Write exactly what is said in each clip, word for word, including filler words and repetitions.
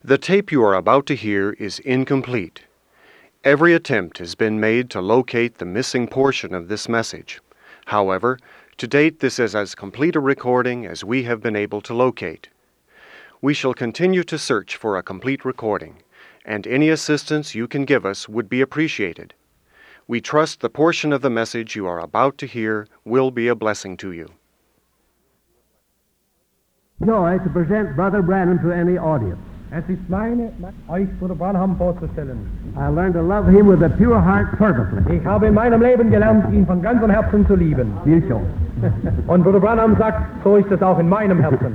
The tape you are about to hear is incomplete. Every attempt has been made to locate the missing portion of this message. However, to date this is as complete a recording as we have been able to locate. We shall continue to search for a complete recording, and any assistance you can give us would be appreciated. We trust the portion of the message you are about to hear will be a blessing to you. Joy to present Brother Branham to any audience. Es ist meine, euch Bruder Branham vorzustellen. I learned to love him with a pure heart fervently. Ich habe in meinem Leben gelernt, ihn von ganzem Herzen zu lieben. You show. Und Bruder Branham sagt, so ist es auch in meinem Herzen.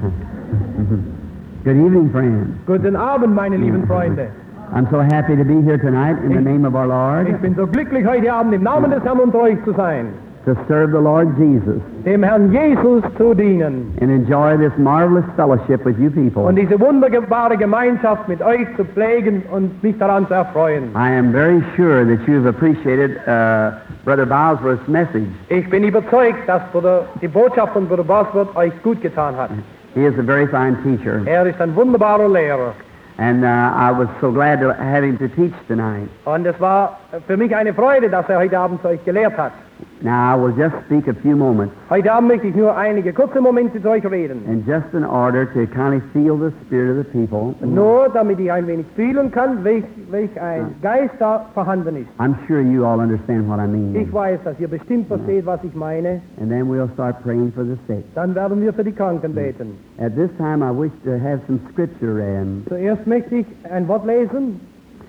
Good evening, friends. Guten Abend, meine lieben Freunde. I'm so happy to be here tonight in the name of our Lord. Ich bin so glücklich, heute Abend im Namen des Herrn unter euch zu sein. To serve the Lord Jesus. Dem Herrn Jesus zu dienen. And enjoy this marvelous fellowship with you people. Und diese wunderbare Gemeinschaft mit euch zu pflegen und mich daran zu erfreuen. I am very sure that you have appreciated uh, Brother Bosworth's message. Ich bin überzeugt, dass Bruder, die Botschaft von Bruder Bosworth euch gut getan hat. He is a very fine teacher. Er ist ein wunderbarer Lehrer. And uh, I was so glad to have him to teach tonight. Und es war für mich eine Freude, dass er heute Abend zu euch gelehrt hat. Now I will just speak a few moments. Heute Abend möchte ich nur einige kurze Momente zu euch reden. And just in order to kind of feel the spirit of the people. Nur damit ich ein wenig fühlen kann, welch, welch ein Geist da vorhanden ist. I'm sure you all understand what I mean. Ich weiß, dass ihr bestimmt versteht, was ich meine. And then we'll start praying for the sick. Dann werden wir für die Kranken beten. At this time I wish to have some scripture read. Zuerst möchte ich ein Wort lesen.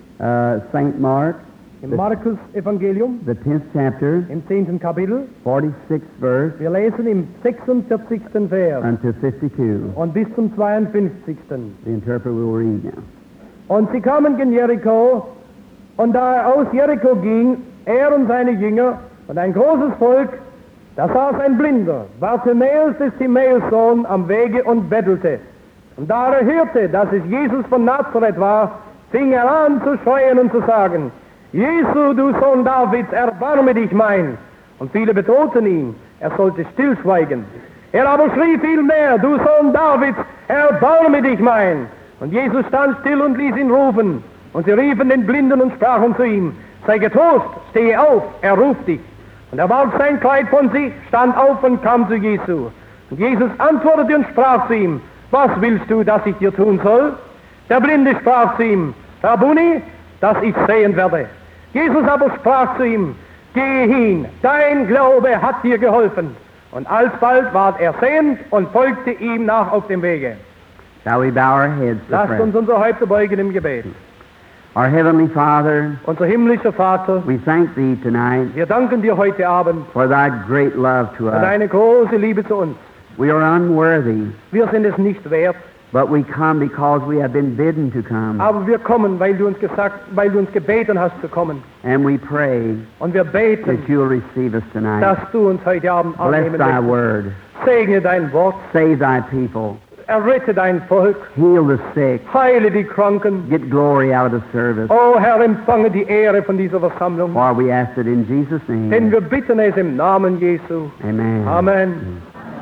Uh, Saint Mark. Im Markus Evangelium. The tenth chapter. Im zehnten Kapitel. forty-sixth verse. Wir lesen im sechsundvierzigsten Vers. Unto fifty-two. Und bis zum zweiundfünfzigsten The interpreter will read now. Und sie kamen gen Jericho, und da er aus Jericho ging, er und seine Jünger und ein großes Volk, da saß ein Blinder, Bartimäus des Timäus Sohn, am Wege und bettelte. Und da er hörte, dass es Jesus von Nazareth war, fing er an zu schreien und zu sagen: Jesu, du Sohn Davids, erbarme dich mein. Und viele bedrohten ihn, er sollte stillschweigen. Er aber schrie viel mehr: Du Sohn Davids, erbarme dich mein. Und Jesus stand still und ließ ihn rufen. Und sie riefen den Blinden und sprachen zu ihm: Sei getrost, stehe auf, er ruft dich. Und er warf sein Kleid von sich, stand auf und kam zu Jesu. Und Jesus antwortete und sprach zu ihm: Was willst du, dass ich dir tun soll? Der Blinde sprach zu ihm: Rabbuni, dass ich sehen werde. Jesus aber sprach zu ihm: Gehe hin, dein Glaube hat dir geholfen. Und alsbald ward er sehend und folgte ihm nach auf dem Wege. Shall we bow our heads to Lasst prayer? uns unser Häupter beugen im Gebet. Our Heavenly Father, Unser himmlischer Vater, we thank Thee tonight wir danken dir heute Abend for Thy great love to für us. deine große Liebe zu uns. We are unworthy, Wir sind es nicht wert, but we come because we have been bidden to come. aber wir kommen, weil du uns gesagt, weil du uns gebeten hast zu kommen. And we pray Und wir beten, that You'll receive us tonight. dass du uns heute Abend Bless annehmen Thy möchtest. word. Segne dein Wort, Save Thy people. errette dein Volk, Heal the sick. heile die Kranken. Get glory out of the service. O Herr, empfange die Ehre von dieser Versammlung. For we ask it in Jesus' Denn name. wir bitten es im Namen Jesu. Amen. Amen.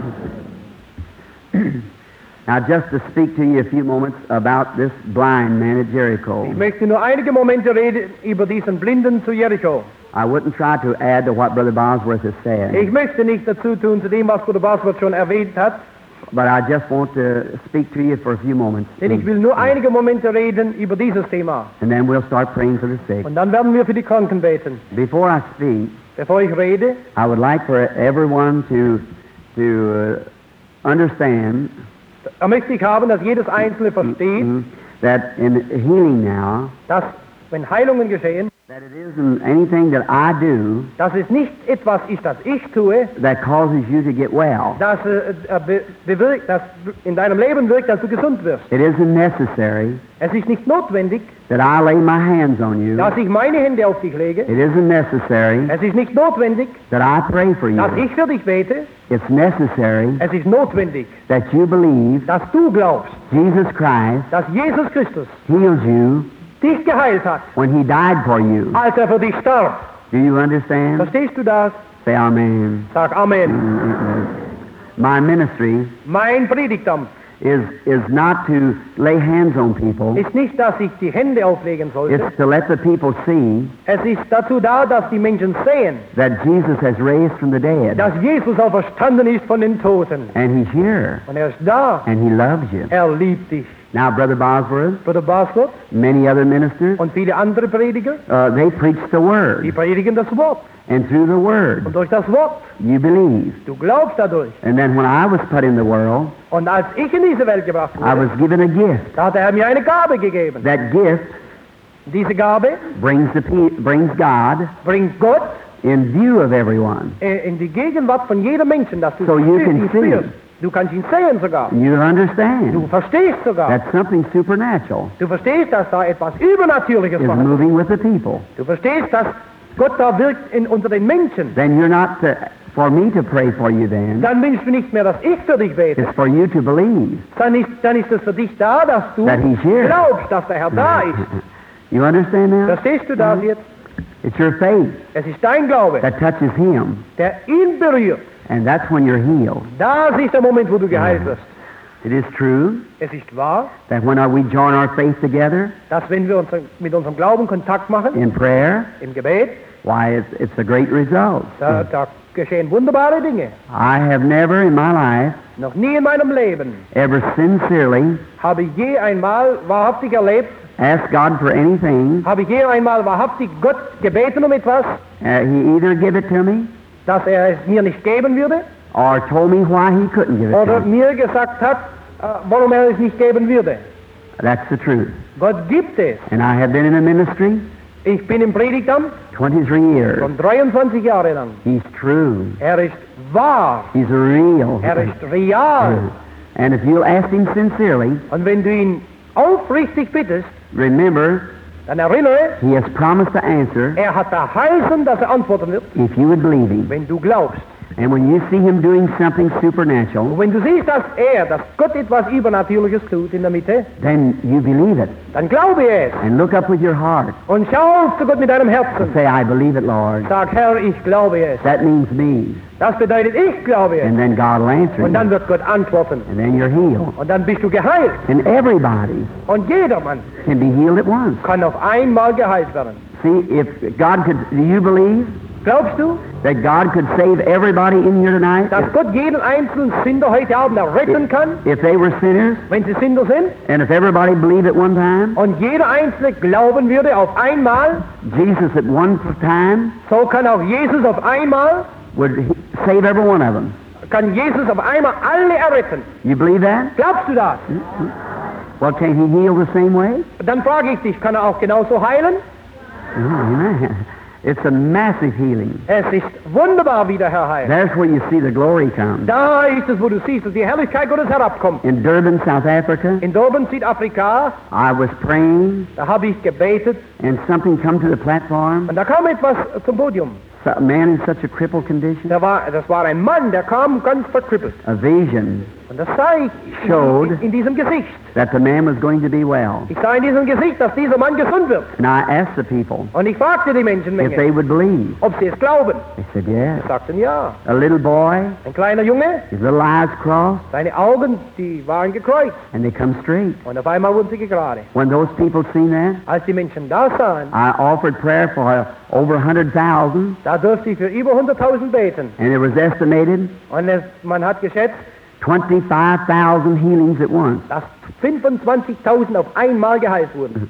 Now, just to speak to you a few moments about this blind man at Jericho. Ich möchte nur einige Momente reden über diesen Blinden zu Jericho. I wouldn't try to add to what Brother Bosworth has said, Ich möchte nicht dazu tun zu dem, was Bruder Bosworth schon erwähnt hat, but I just want to speak to you for a few moments. denn ich will nur einige Momente reden über dieses Thema. And then we'll start praying for the sick. Und dann werden wir für die Kranken beten. Before I speak, Bevor ich rede, I would like for everyone to, to uh, understand da möchte ich haben, dass jedes Einzelne versteht, mm, that in healing now, dass, wenn Heilungen geschehen, that it isn't anything that I do dass es nicht etwas ist, das ich tue, that causes you to get well. das, äh, äh, be bewirkt, das in deinem Leben wirkt, dass du gesund wirst. It isn't necessary Es ist nicht notwendig, that I lay my hands on you. dass ich meine Hände auf dich lege. It isn't necessary Es ist nicht notwendig, that I pray for dass you. ich für dich bete. It's necessary Es ist notwendig, that you believe dass du glaubst, Jesus Christ dass Jesus Christus healed you dich geheilt hat, when He died for you. als er für dich starb. Do you understand? Verstehst du das? Say Amen. Sag Amen. My ministry Mein Predigtamt is, is not to lay hands on people. ist nicht, dass ich die Hände auflegen sollte. It's to let the people see Es ist dazu da, dass die Menschen sehen, that Jesus has raised from the dead. dass Jesus auferstanden ist von den Toten. And he's here. Und er ist da. And he loves you. Er liebt dich. Now, Brother Bosworth, Bruder Bosworth many other ministers, und viele andere Prediger, uh, they preach the die Word. predigen das Wort. And through the Und Word, durch das Wort, you believe. du glaubst dadurch. And then when I was put in the world, Und als ich in diese Welt gebracht I was wurde, given a gift. da hat er mir eine Gabe gegeben. That gift Diese Gabe brings, the pe- brings God bringt Gott in view of everyone. äh, in die Gegenwart von jedem Menschen, dass du So you ihn can see. spürst. Du kannst ihn sehen sogar. You Du understand. verstehst sogar. That's something supernatural Du verstehst, dass da etwas Übernatürliches is vorhanden ist. moving with the people. Du verstehst, dass Gott da wirkt in, unter den Menschen. Then you're not to, for me to pray for you then. Dann willst du nicht mehr, dass ich für dich bete. It's for you to believe. Dann ist, dann ist es für dich da, dass du That he's here. glaubst, dass der Herr da ist. You understand now? Verstehst du das jetzt? It's your faith Es ist dein Glaube, that touches him, der ihn berührt. and that's when you're healed. Das ist der Moment, wo du geheilt wirst. It is true Es ist wahr, that when we join our faith together dass wenn wir uns mit unserem Glauben Kontakt machen, in prayer, im Gebet, why, it's, it's a great result. da, da geschehen wunderbare Dinge. I have never in my life Noch nie in meinem Leben ever sincerely habe ich je einmal wahrhaftig erlebt, asked God for anything. habe ich je einmal wahrhaftig Gott gebeten um etwas, Uh, he either give it to me dass er es mir nicht geben würde, or told me why he couldn't give it oder to me. mir gesagt hat, äh, warum er es nicht geben würde. That's the truth. Gott gibt es. And I have been in a ministry Ich bin im Predigtamt twenty-three years. schon dreiundzwanzig Jahre lang. He's true. Er ist wahr. He's real. Er ist real. And if you'll ask him sincerely, Und wenn du ihn aufrichtig bittest, remember, dann erinnere, he has promised to answer er hat verheißen, dass er antworten wird, if you would believe him. wenn du glaubst. And when you see him doing something supernatural, Und wenn du siehst, dass er, dass Gott etwas Übernatürliches tut in der Mitte, then you believe it. dann glaube es. And look up with your heart Und schau auf zu Gott mit deinem and Herzen. say, I believe it, Lord. Sag, Herr, ich glaube es. That means me. Das bedeutet, ich glaube And es. then God will answer Und dann you. wird Gott antworten. And then you're healed. Und dann bist du geheilt. And everybody Und jedermann can be healed at once. kann auf einmal geheilt werden. See, if God could, do you believe Glaubst du, that God could save everybody in here tonight dass Gott jeden einzelnen Sünder heute Abend erretten kann, if they were sinners? wenn sie Sünder sind? And if everybody believed at one time, Und jeder Einzelne glauben würde auf einmal, Jesus at one time so kann auch Jesus auf einmal, would he- save every one of them. kann Jesus auf einmal alle erretten. You believe that? Glaubst du das? Well, can he heal the same way? Dann frage ich dich, kann er auch genauso heilen? Oh, amen. It's a massive healing. Es ist wunderbar, wie der Herr heilt. There's where you see the glory come. Da ist es, wo du siehst, dass die Herrlichkeit Gottes herabkommt. In Durban, South Africa, In Durban, Südafrika, I was praying, da habe ich gebetet and something come to the platform. und da kam etwas zum Podium. So- A man in such a crippled condition, Da war, das war ein Mann, der kam ganz verkrüppelt. a vision Und das sah ich Showed. in, in diesem Gesicht. that the man was going to be well. Ich sah in diesem Gesicht, dass dieser Mann gesund wird. And I asked the people Und ich fragte die if Menschenmenge, they would believe. ob sie es glauben. They said, yes. Sie sagten ja. A little boy, Ein kleiner Junge, his little eyes crossed, seine Augen, die waren gekreuzt. and they come straight. Und auf einmal wurden sie gerade. When those people seen that, Als die Menschen da sahen, I offered prayer for uh, over one hundred thousand, da durfte ich für über hunderttausend beten. and it was estimated Und es, man hat geschätzt, twenty-five thousand healings at once. dass fünfundzwanzigtausend auf einmal geheilt wurden.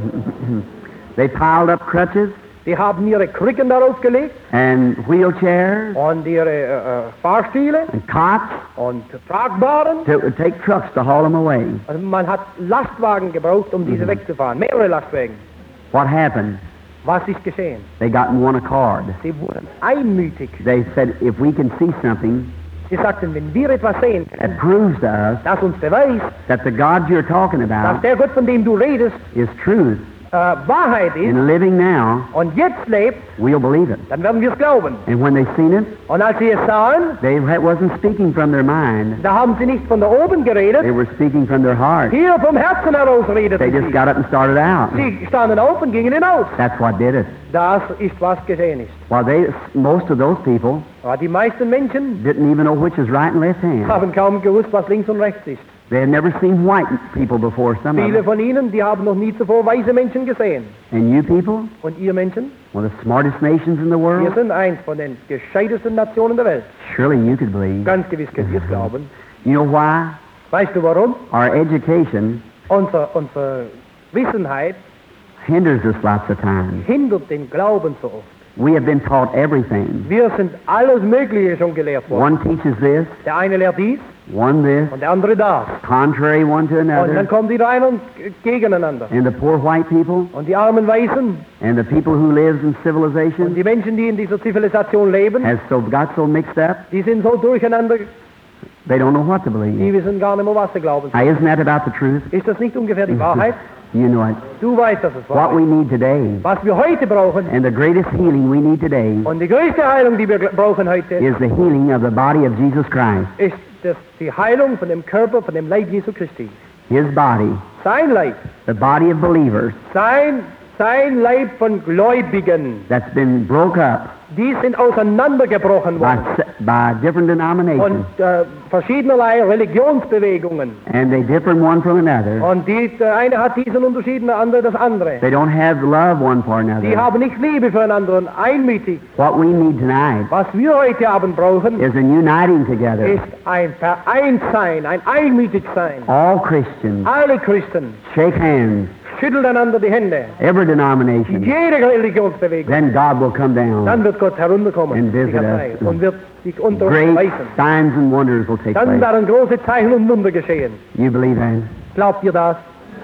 They piled up crutches Die haben ihre Krücken darauf gelegt and wheelchairs und ihre äh, äh, Fahrstühle and cots und Tragbaren. to take trucks to haul them away. Also man hat Lastwagen gebraucht, um diese wegzufahren. Mehrere Lastwagen. What happened? Was ist geschehen? They got in one accord. Sie wurden einmütig. They said, if we can see something Sie sagten, wenn wir etwas sehen, that proves to us das uns beweist, that the God you're talking dass about der Gott, von dem du redest, is truth äh, Wahrheit ist and living now, und jetzt lebt, we'll believe it. dann werden wir es glauben. And when they seen it, Und als sie es sahen, they ha- wasn't speaking from their mind. da haben sie nicht von da oben geredet, They were speaking from their heart. hier vom Herzen heraus They redeten just sie. got up and started out. Sie standen auf und gingen hinaus. That's what did it. Das ist, was geschehen ist. While they, most of those people Aber die meisten Menschen didn't even know which is right and left hand. haben kaum gewusst, was links und rechts ist. They had never seen white people before, some of Viele them. von ihnen, die haben noch nie zuvor weiße Menschen gesehen. And you people, Und ihr Menschen, one of the smartest nations in the wir world, sind eins von den gescheitesten Nationen der Welt. surely you could believe. Ganz gewiss könnt ihr es glauben. You know why? Weißt du warum? Our education Unser, unsere Wissenheit hinders us lots of times. hindert den Glauben so oft. We have been taught everything. Wir sind alles Mögliche schon gelehrt worden. One teaches this, Der eine lehrt dies one this, und der andere das. contrary one to Und dann another. kommen die einer und gegeneinander. And the poor white people Und die armen Weißen and the people who lives in und civilization die Menschen, die in dieser Zivilisation leben, has so got so mixed up, die sind so durcheinander, they don't know what to die believe. wissen gar nicht mehr, was sie glauben. Now, isn't that about the truth? Ist das nicht ungefähr die Wahrheit? You know it. Du weißt, dass es wahr What we ist. need today, Was wir heute brauchen, and the greatest healing we need today, und die größte Heilung, die wir gl- brauchen heute, is the healing of the body of Jesus Christ. ist das, die Heilung von dem Körper, von dem Leib Jesu Christi. His body, Sein Leib, the body of believers sein, sein Leib von Gläubigen, that's been broke up die sind auseinandergebrochen by, worden. se- by different denominations, Und äh, verschiedenerlei Religionsbewegungen. and they differ one from another. Und die, der eine hat diesen Unterschied, der andere das andere. They don't have love one for Die another. haben nicht Liebe füreinander und einmütig. What we need tonight Was wir heute Abend brauchen, is an uniting together. ist ein Vereintsein, ein Einmütigsein. All Christians Alle Christen shake hands, schütteln einander die Hände. every denomination. Jede Religionsbewegung. Then God will come down. Dann wird Gott herunterkommen And visit sich erzeigen us. und wird sich unter uns Great weisen. signs and wonders will take Dann place. werden große Zeichen und Wunder geschehen. You believe that? Glaubt ihr das?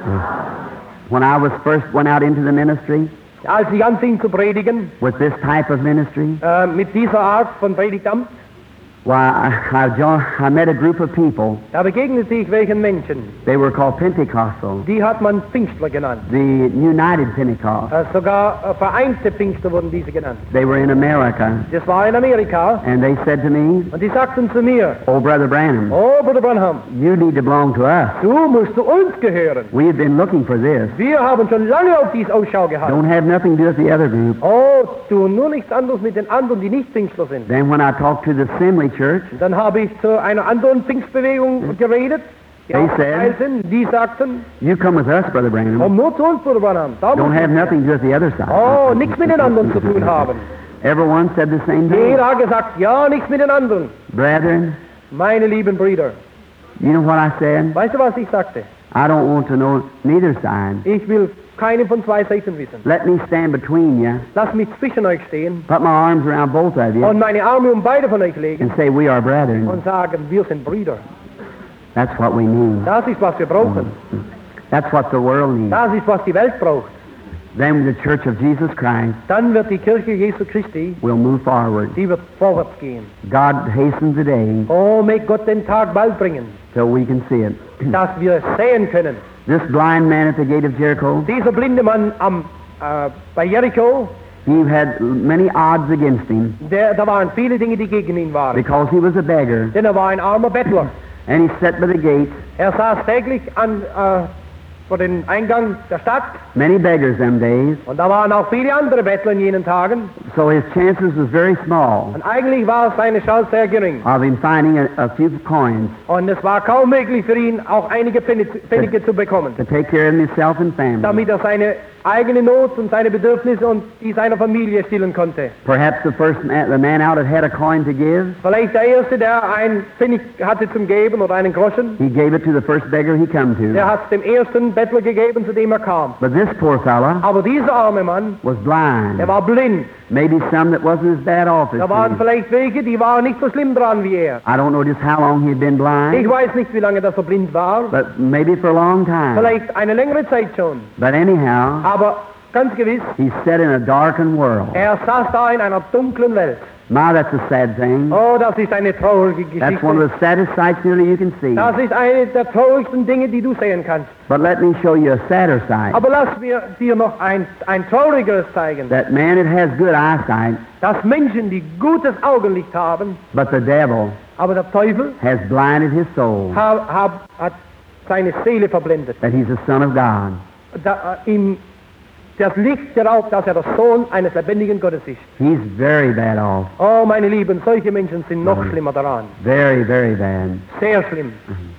When I was first went out into the ministry Als ich anfing zu predigen, with this type of ministry, äh, mit dieser Art von Predigtamt, why I, I, jo- I met a group of people. da begegnete ich welchen Menschen. They were called Pentecostal, Die hat man Pfingstler genannt. the United Pentecost. Äh, sogar äh, vereinte Pfingster wurden diese genannt. They were in America, Das war in Amerika. and they said to me, Und die sagten zu mir, "Oh, Brother Branham, oh Bruder Branham, you need to belong to us. du musst zu uns gehören. We've been looking for this. Wir haben schon lange auf dies Ausschau gehalten. Don't have nothing to do with the other group." Oh, tu nur nichts anderes mit den anderen, die nicht Pfingstler sind. Then when I talked to the Assembly Church, Und dann habe ich zu einer anderen Pfingstbewegung geredet, die They auch said- Teil sind. Die sagten, "You come with us, Brother Branham. komm nur zu uns, Bruder Branham. Da Don't musst have du- nothing to do with the other side." Oh, nichts mit den anderen zu tun haben. Everyone said the same thing. Jeder hat gesagt, ja, nichts mit den anderen. Brethren, Meine lieben Brüder, you know what I said? weißt du, was ich sagte? I don't want to know neither side. Ich will keine von zwei Seiten wissen. Let me stand between you, Lass mich zwischen euch stehen put my arms around both of you, und meine Arme um beide von euch legen and say we are brethren. und sagen, wir sind Brüder. That's what we need. Das ist, was wir brauchen. That's what the world needs. Das ist, was die Welt braucht. Then the Church of Jesus Christ Dann wird die Kirche Jesu Christi, will move forward. die wird vorwärts gehen. God hasten the day Oh, may Gott den Tag bald bringen, till we can see it. dass wir es sehen können. This blind man at the gate of Jericho, Dieser blinde Mann am, äh, bei Jericho, he had many odds against him der, da waren viele Dinge, die gegen ihn waren. because he was a beggar, Denn er war ein armer Bettler. and he sat by the gate. Er saß täglich an, äh, vor dem Eingang der Stadt Many beggars them days, und da waren auch viele andere Bettler in jenen Tagen. so his chances was very small Und eigentlich war seine Chance sehr gering. of him finding a, a few coins Und es war kaum möglich für ihn, auch einige Pfennig- Pfennige zu bekommen, to take care of himself and family. damit er seine eigene Not und seine Bedürfnisse und die seiner Familie stillen konnte. Perhaps the first man, the man out had had a coin to give. Vielleicht der Erste, der ein Pfennig hatte zum Geben oder einen Groschen, He gave it to the first beggar he come to. der hat es dem ersten Bettler gegeben, zu dem er kam. But this poor fella Aber dieser arme Mann, was blind. der war blind. Maybe some that wasn't as bad off as Da waren him. vielleicht welche, die waren nicht so schlimm dran wie er. I don't know just how long he'd been Ich blind, weiß nicht, wie lange das so blind war. but maybe for a long time. Vielleicht eine längere Zeit schon. But anyhow, Aber ganz gewiss, he sat in a darkened world. er saß da in einer dunklen Welt. My, that's a sad thing. Oh, das ist eine traurige That's one Geschichte. of the saddest sights nearly you can see. Das ist eine der traurigsten Dinge, die du sehen kannst. But let me show you a sadder sight. Aber lass mir dir noch ein, ein traurigeres zeigen. That man that has good eyesight, Dass Menschen, die gutes Augenlicht haben, but the devil aber der Teufel has blinded his soul, hab, hab, hat seine Seele verblendet. that he's the Son of God. Da, äh, ihm das Licht darauf, dass er der Sohn eines lebendigen Gottes ist. He's very bad off. Oh, meine Lieben, solche Menschen sind noch schlimmer daran. Very, very bad. Sehr schlimm.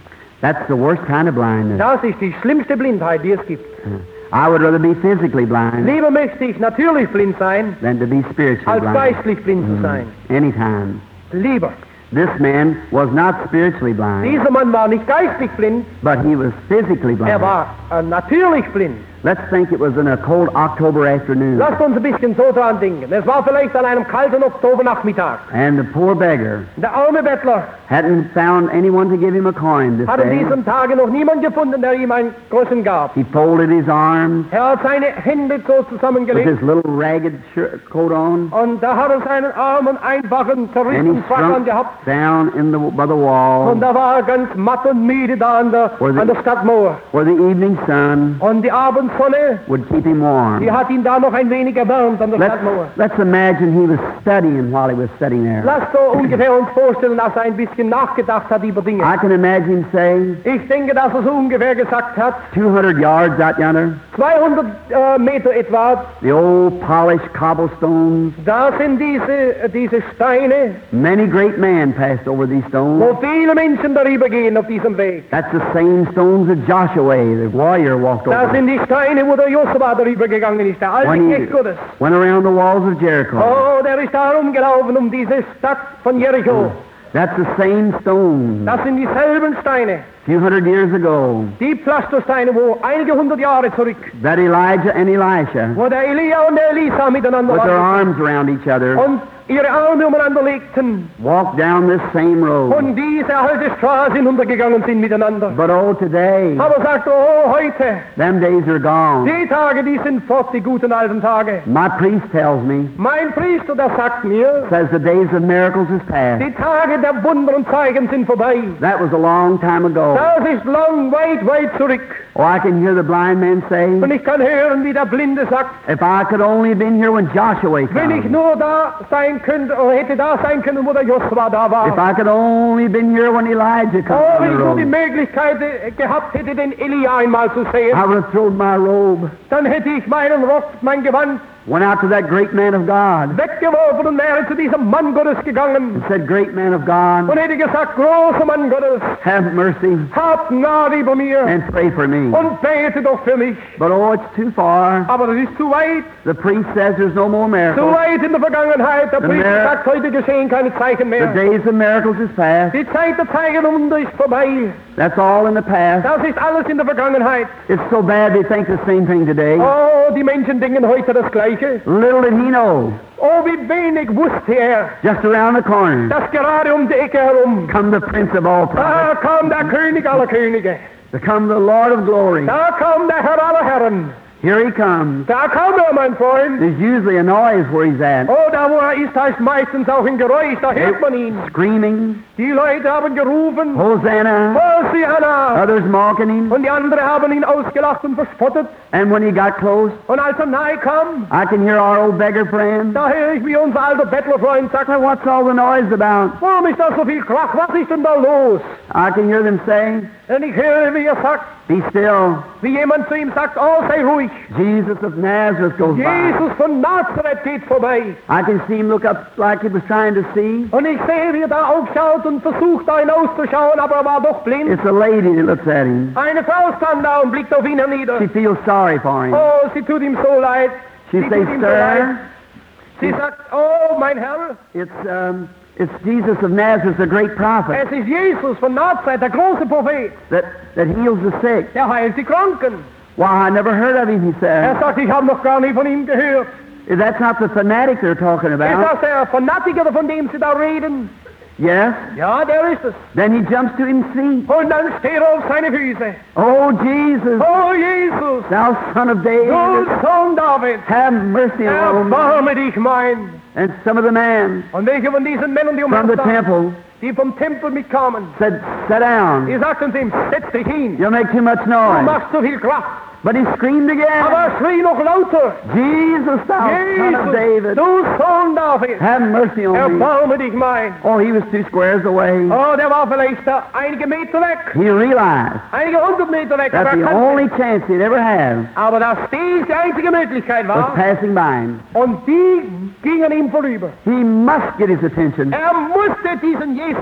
That's the worst kind of blindness. Das ist die schlimmste Blindheit, die es gibt. I would rather be physically blind Lieber möchte ich natürlich blind sein, than to be spiritually als blind. geistlich blind zu sein. Anytime. Lieber. This man was not spiritually blind, Dieser Mann war nicht geistlich blind, but he was physically blind. er war äh, natürlich blind. Let's think it was in a cold October afternoon, Lasst uns ein bisschen so dran denken. Es war vielleicht an einem kalten Oktobernachmittag. and the poor beggar Der arme Bettler hadn't found anyone to give him a coin this hat an day. diesem Tage noch niemand gefunden, der ihm einen Groschen gab. He folded his arms Er hat seine Hände so with zusammengelegt his little ragged shirt, coat on, und da hat er seinen armen, einfachen, and he zerrissenen Frack shrunk angehabt. down in the, by the wall Und da war er ganz matt und müde da an der, Or the- an der Stadtmauer. where the evening sun Und die Abendsonne, would keep him warm. die hat ihn da noch ein wenig erwärmt an der Let's, Stadtmauer. let's imagine he was studying while he was sitting there. Lasst so ungefähr uns vorstellen, dass er ein bisschen nachgedacht hat über Dinge. I can imagine him saying, Ich denke, dass er so ungefähr gesagt hat, two hundred yards out yonder, zweihundert äh, Meter etwa, the old polished cobblestones, da sind diese, diese Steine, many great men passed over these stones. wo viele Menschen darüber gehen auf diesem Weg. That's the same stones that Joshua, the warrior, walked Das over. sind die Steine, wo der Josua darüber gegangen ist, der alte When he Knecht Gottes. went around the walls of Jericho. Oh, der ist da rumgelaufen um diese Stadt von Jericho. That's the same stones. Das sind dieselben Steine, A few hundred years ago, die Pflastersteine, wo einige hundert Jahre zurück, that Elijah and Elisha, wo der Elia und der Elisa miteinander with their waren arms around each other, und ihre Arme umeinander legten walked down this same road. und diese alte Straße hinuntergegangen sind miteinander. But oh, today, Aber sagt, oh, heute, them days are gone. die Tage, die sind fort, die guten alten Tage. My priest tells me, Mein Priester, der sagt mir, says the days of miracles is past. die Tage der Wunder und Zeichen sind vorbei. That was a long time ago. Das ist lang, weit, weit zurück. Oh, I can hear the blind man say, Und ich kann hören, wie der Blinde sagt, if I could only been here when Joshua wenn ich came. nur da sein könnte, oder hätte da sein können, wo der Josua da If war. I could only been here when Elijah come Oh, on wenn the ich nur die road. Möglichkeit äh, gehabt hätte, den Elia einmal zu I sehen, would have thrown my robe, dann hätte ich meinen Rock, mein Gewand went out to that great man of God, weggeworfen und wäre zu diesem Mann Gottes gegangen and said, great man of God, und hätte gesagt, großer Mann Gottes, have mercy hab Gnade über mir and pray for me. und bete doch für mich. But oh, it's too far. Aber das ist zu weit, The priest says there's no more zu miracles. weit in der Vergangenheit. Der The Priester mir- sagt, heute geschehen keine Zeichen The mehr. days of miracles is past. Die Zeit der Zeichen und Wunder ist vorbei. That's all in the past. Das ist alles in der Vergangenheit. It's so bad they think the same thing today. Oh, die Menschen denken heute das Gleiche. Little did he know, Oh, wie wenig wusste er, just around the corner, dass gerade um die Ecke herum, come the Prince of all prophets, da kam der König aller Könige. to come the Lord of glory. Da kam der Herr aller Herren. Here he comes. Da kam er, mein Freund. There's usually a noise where he's at, Oh, da wo er ist, da ist meistens auch ein Geräusch, da hört man ihn. screaming, Die Leute haben gerufen, Hosanna, Hosianna. others mocking him. Und die anderen haben ihn ausgelacht und verspottet. And when he got close, Und als er nahe kam, I can hear our old beggar friend, da höre ich, wie unser alter Bettlerfreund sagt, "Well, what's all the noise about?" warum ist da so viel Krach? Was ist denn da los? I can hear them say, Und ich höre, wie er sagt, be still. wie jemand zu ihm sagt, oh, sei ruhig. Jesus of Nazareth goes by. Jesus von Nazareth geht vorbei. I can see him look up like he was trying to see. Und ich sehe, wie er da aufschaut und versucht, da hinauszuschauen, aber er war doch blind. It's a lady that looks at him. Eine Frau stand da und blickt auf ihn hernieder. She feels sorry for him. Oh, sie tut ihm so leid. She Sie says, tut ihm so leid. sir, Sie sagt, oh, mein Herr, it's, um, it's Jesus of Nazareth, the great prophet, es ist Jesus von Nazareth, der große Prophet. that, that heals the sick. Der heilt die Kranken. Why, I never heard of him, he Er said. sagt, ich habe noch gar nie von ihm gehört. That's not the fanatic they're talking Ist about. das der Fanatiker, von dem Sie da reden? Yes? Ja, der ist es. Then he jumps to his feet. Und dann steht er auf seine Füße. Oh, Jesus, Oh, Jesus, thou son of du David, Sohn David, have mercy on me. erbarme dich mein. And some of the men Und welche von diesen Männern, die um from the ihn standen, temple die vom Tempel mitkamen, said, sit down. die sagten zu ihm, setz dich hin, You'll make too much du noise. machst so viel Kraft. But he screamed Aber again, er schrie noch lauter, Jesus, thou son of Jesus, David, du Sohn David, have mercy on me. erbarme dich mein. Oh, he was two squares away. Oh, der war vielleicht da einige Meter weg, He realized einige hundert Meter weg, aber, that er the kannte, only chance he'd ever have aber dass dies die einzige Möglichkeit was war, passing by him. und die gingen ihm vorüber. He must get his attention. Er musste diesen Jesus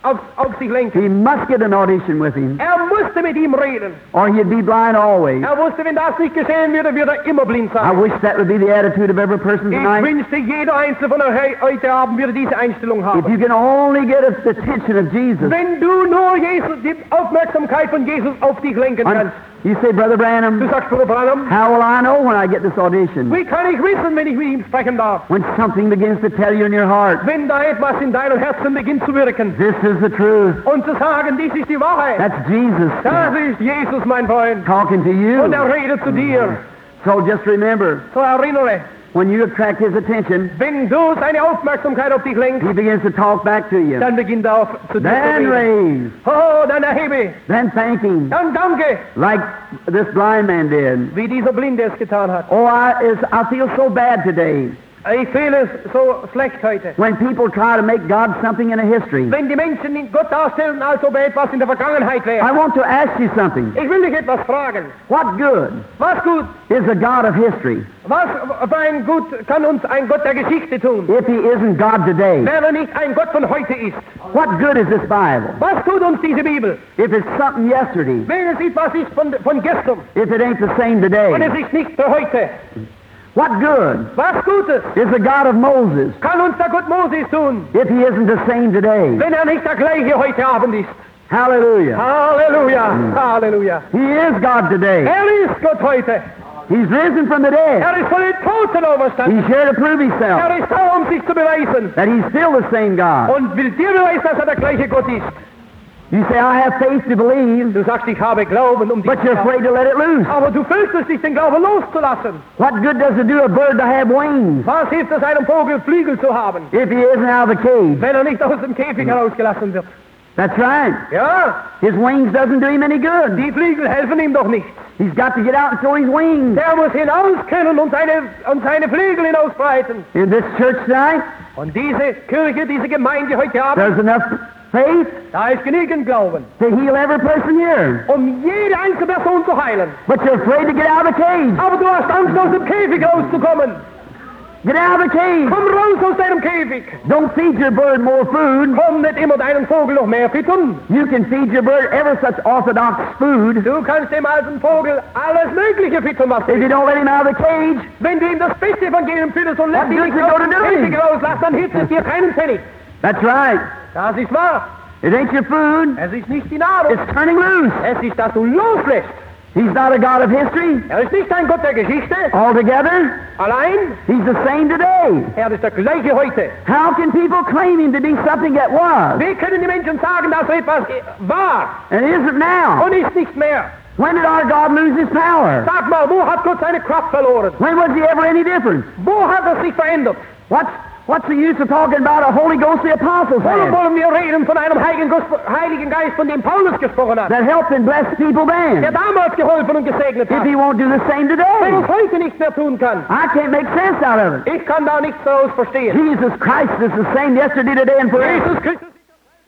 auf, auf sich lenken. He must get an audition with him, Er musste mit ihm reden. or he'd be blind always. Er wusste, wenn das nicht geschehen würde, würde er immer blind I sein. wish that would be the attitude of every person Ich tonight. wünschte, jeder Einzelne von euch heute Abend würde diese Einstellung If haben. you can only get the attention of Jesus. Wenn du nur Jesus, die Aufmerksamkeit von Jesus auf dich lenken On- kannst. you say, Brother Du Branham, sagst, Bruder Branham, how will I know when I get this audition? wie kann ich wissen, wenn ich mit ihm sprechen darf? When something begins to tell you in your heart, Wenn da etwas in deinem Herzen beginnt zu wirken this is the truth. und zu sagen, dies ist die Wahrheit. That's Jesus Das ist Jesus, mein Freund. talking to you. Und er redet zu dir. So just remember, So erinnere, when you attract his attention, wenn du seine Aufmerksamkeit auf dich lenkst, he begins to talk back to you. dann beginnt er auf zu dir Then zu reden. raise, Oh, dann erhebe, then thank him, dann danke, like this blind man did. wie dieser Blinde es getan hat. Oh, I, is, I feel so bad today Ich fühle es so schlecht heute. when people try to make God something in a history. Wenn die Menschen den Gott darstellen, als ob er etwas in der Vergangenheit I wäre. want to ask you something. Ich will dich etwas fragen. What good Was gut, is a God of history was für ein Gut kann uns ein Gott der Geschichte tun, if he isn't God today? wenn er nicht ein Gott von heute ist? What good is this Bible Was tut uns diese Bibel? if it's something yesterday, Wenn es etwas ist von, von gestern if it ain't the same und today? es ist nicht für heute. What good Was Gutes is the God of Moses kann uns der Gott Moses tun, if he isn't the same today? wenn er nicht der gleiche heute Abend ist? Hallelujah. Halleluja, Halleluja. He is God today. Er ist Gott heute. He's risen from the dead. Er ist von den Toten auferstanden. He's here to prove himself Er ist da, um sich zu beweisen. that he's still the same God. Und will dir beweisen, dass er der gleiche Gott ist. You say, I have faith to believe, Du sagst, ich habe Glauben, um dich but zu you're glauben. afraid to let it loose. Aber du fürchtest dich, den Glauben loszulassen. What good does it do a bird to have wings Was hilft es einem Vogel, Flügel zu haben, if he isn't out of the cage? wenn er nicht aus dem Käfig herausgelassen wird? That's right. Ja, His wings doesn't do him any good. die Flügel helfen ihm doch nicht. He's got to get out and throw his wings. Der muss hinaus können und seine, und seine Flügel hinausbreiten. In this church tonight, Und diese Kirche, diese Gemeinde heute Abend, there's enough faith da ist genügend Glauben, to heal every person here. um jede einzelne Person zu heilen. But you're afraid to get out of the cage. Aber du hast Angst, aus dem Käfig rauszukommen. Get out of the cage. Komm raus aus deinem Käfig. Don't feed your bird more food. Komm nicht immer deinen Vogel noch mehr füttern. You can feed your bird ever such orthodox food. Du kannst dem alten Vogel alles Mögliche füttern, was du If you willst. don't let him out of the cage, Wenn du ihm das beste Evangelium fütterst und lässt What ihn good's nicht it aus gonna dem do Käfig him? rauslassen, dann hilft es dir keinen Pfennig. that's right. Das ist wahr. It ain't your food. Es ist nicht die Nahrung. It's turning loose. Es ist, dass du loslässt. He's not a God of history Er ist nicht ein Gott der Geschichte. altogether. Allein. He's the same today. Er ist der gleiche heute. How can people claim him to be something that was Wie können die Menschen sagen, dass etwas war and isn't now? und ist nicht mehr? When did our God lose his power? Sag mal, wo hat Gott seine Kraft verloren? When was he ever any different? Wo hat er sich verändert? What's, what's the use of talking about a Holy Ghost the apostles Warum had wollen wir reden von einem Heiligen Geist, Heiligen Geist, von dem Paulus gesprochen hat? that helped and blessed people Der then damals geholfen und gesegnet if hat. he won't do the same Der today? es heute nicht mehr tun kann. I can't make sense out of it. Ich kann da nichts daraus verstehen. Jesus Christ is the same yesterday, today, and forever. Jesus Christus ist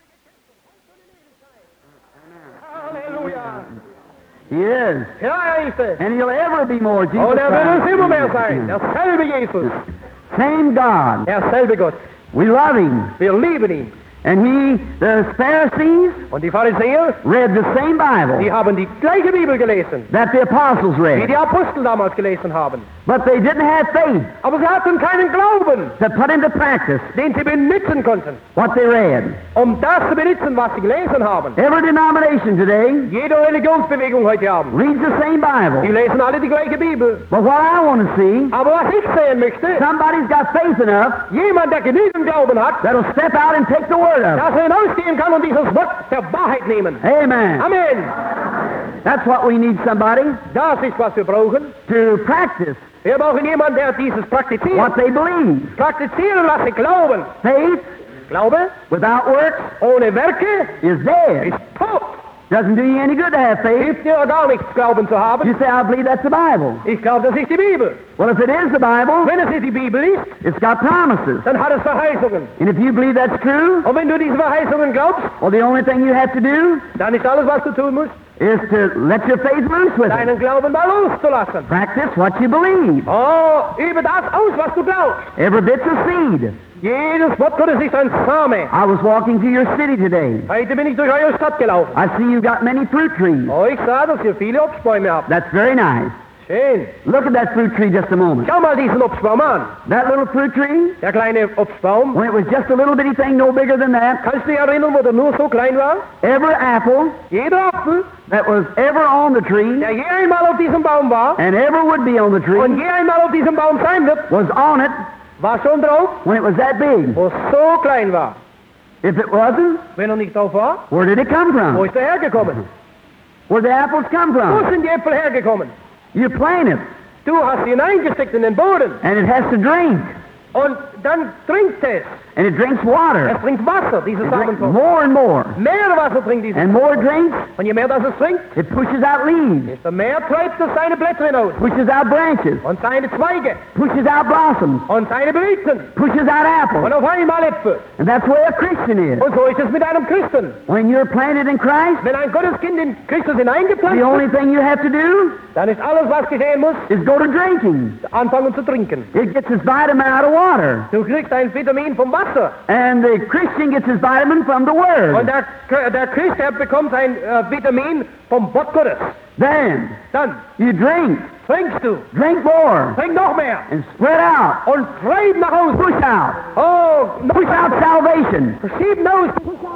Halleluja. He is. Ja, er ist es. And he'll ever be more Jesus Und er wird es immer mehr Christ. sein. Derselbe Jesus. Same God. Derselbe Gott. We love him. Wir lieben ihn. And he, the Pharisees, Und die Pharisäer, read the same die Bible haben die gleiche Bibel gelesen, that the apostles wie read. die Apostel damals gelesen haben. But they didn't have faith Aber sie hatten keinen Glauben, to put into practice den sie benutzen konnten, what they read. um das zu benutzen, was sie gelesen haben. Every denomination today Jede Religionsbewegung heute Abend, reads the same die Bible. lesen alle die gleiche Bibel. But what I want to see, Aber was ich sehen möchte, somebody's got faith enough jemand, der genügend Glauben hat, that'll step out and take the word of it. dass er hinausgehen kann und dieses Wort der Wahrheit nehmen. Amen. Amen. That's what we need, somebody Das ist, was wir brauchen. to practice Wir brauchen jemanden, der dieses praktiziert. what they believe. Praktizieren, was sie glauben. Faith Glaube without works ohne Werke is dead. ist tot. Doesn't do you any good to have faith. Hilft dir gar nichts, Glauben zu haben. You say, I believe that's the Bible. Ich glaube, das ist die Bibel. Well, if it is the Bible, Wenn es nicht die Bibel ist, it's got promises. dann hat es Verheißungen. And if you believe that's true, Und wenn du diese Verheißungen glaubst, well, the only thing you have to do dann ist alles, was du tun musst, is to let your faith loose with it. deinen Glauben mal loszulassen. Practice what you believe. Oh, übe das aus, was du glaubst. Every bit's a seed. Jedes Wort Gottes ist ein Same. I was walking through your city today. Heute bin ich durch eure Stadt gelaufen. I see you've got many fruit trees. Oh, ich sah, dass ihr viele Obstbäume habt. That's very nice. Schön. Look at that fruit tree just a moment. Schau mal diesen Obstbaum an. That little fruit tree, Der kleine Obstbaum. when it was just a little bitty thing, no bigger than that, Kannst du dich erinnern, wo der nur so klein war? every apple Jeder Apfel, that was ever on the tree der je einmal auf diesem Baum war and ever would be on the tree und je einmal auf diesem Baum sein wird, was on it war schon drauf, when it was that big. wo es so klein war. If it wasn't, Wenn er nicht drauf war, where did it come wo from? ist er hergekommen? Where the apples come Wo from? sind die Äpfel hergekommen? You plant it, Du hast sie hineingesteckt in den Boden and it has to drink, und dann trinkt es. and it drinks Es water. trinkt Wasser, dieses It drinks Samenkorn. more and more. Mehr Wasser trinkt dieses. And more it drinks, Und je mehr das es trinkt, it pushes out leaves, desto mehr treibt es seine Blätter hinaus pushes out branches, und seine Zweige pushes out blossoms, und seine Blüten pushes out apples. und auf einmal Äpfel. And that's the way a Christian is. Und so ist es mit einem Christen. When you're planted in Christ, Wenn ein Gotteskind in Christus the hineingepflanzt only wird, thing you have to do dann ist alles, was geschehen muss, is go to drinking. anfangen zu trinken. It gets its vitamin out of water. Du kriegst ein Vitamin vom Wasser. And the Christian gets his vitamin from the Und Word. der, der Christ, der bekommt sein äh, Vitamin vom Wort Gottes. Then Dann you drink, trinkst du, drink more, trink noch mehr and spread out, und treib nach Hause. push out, Oh, noch push out salvation, Schieb hinaus,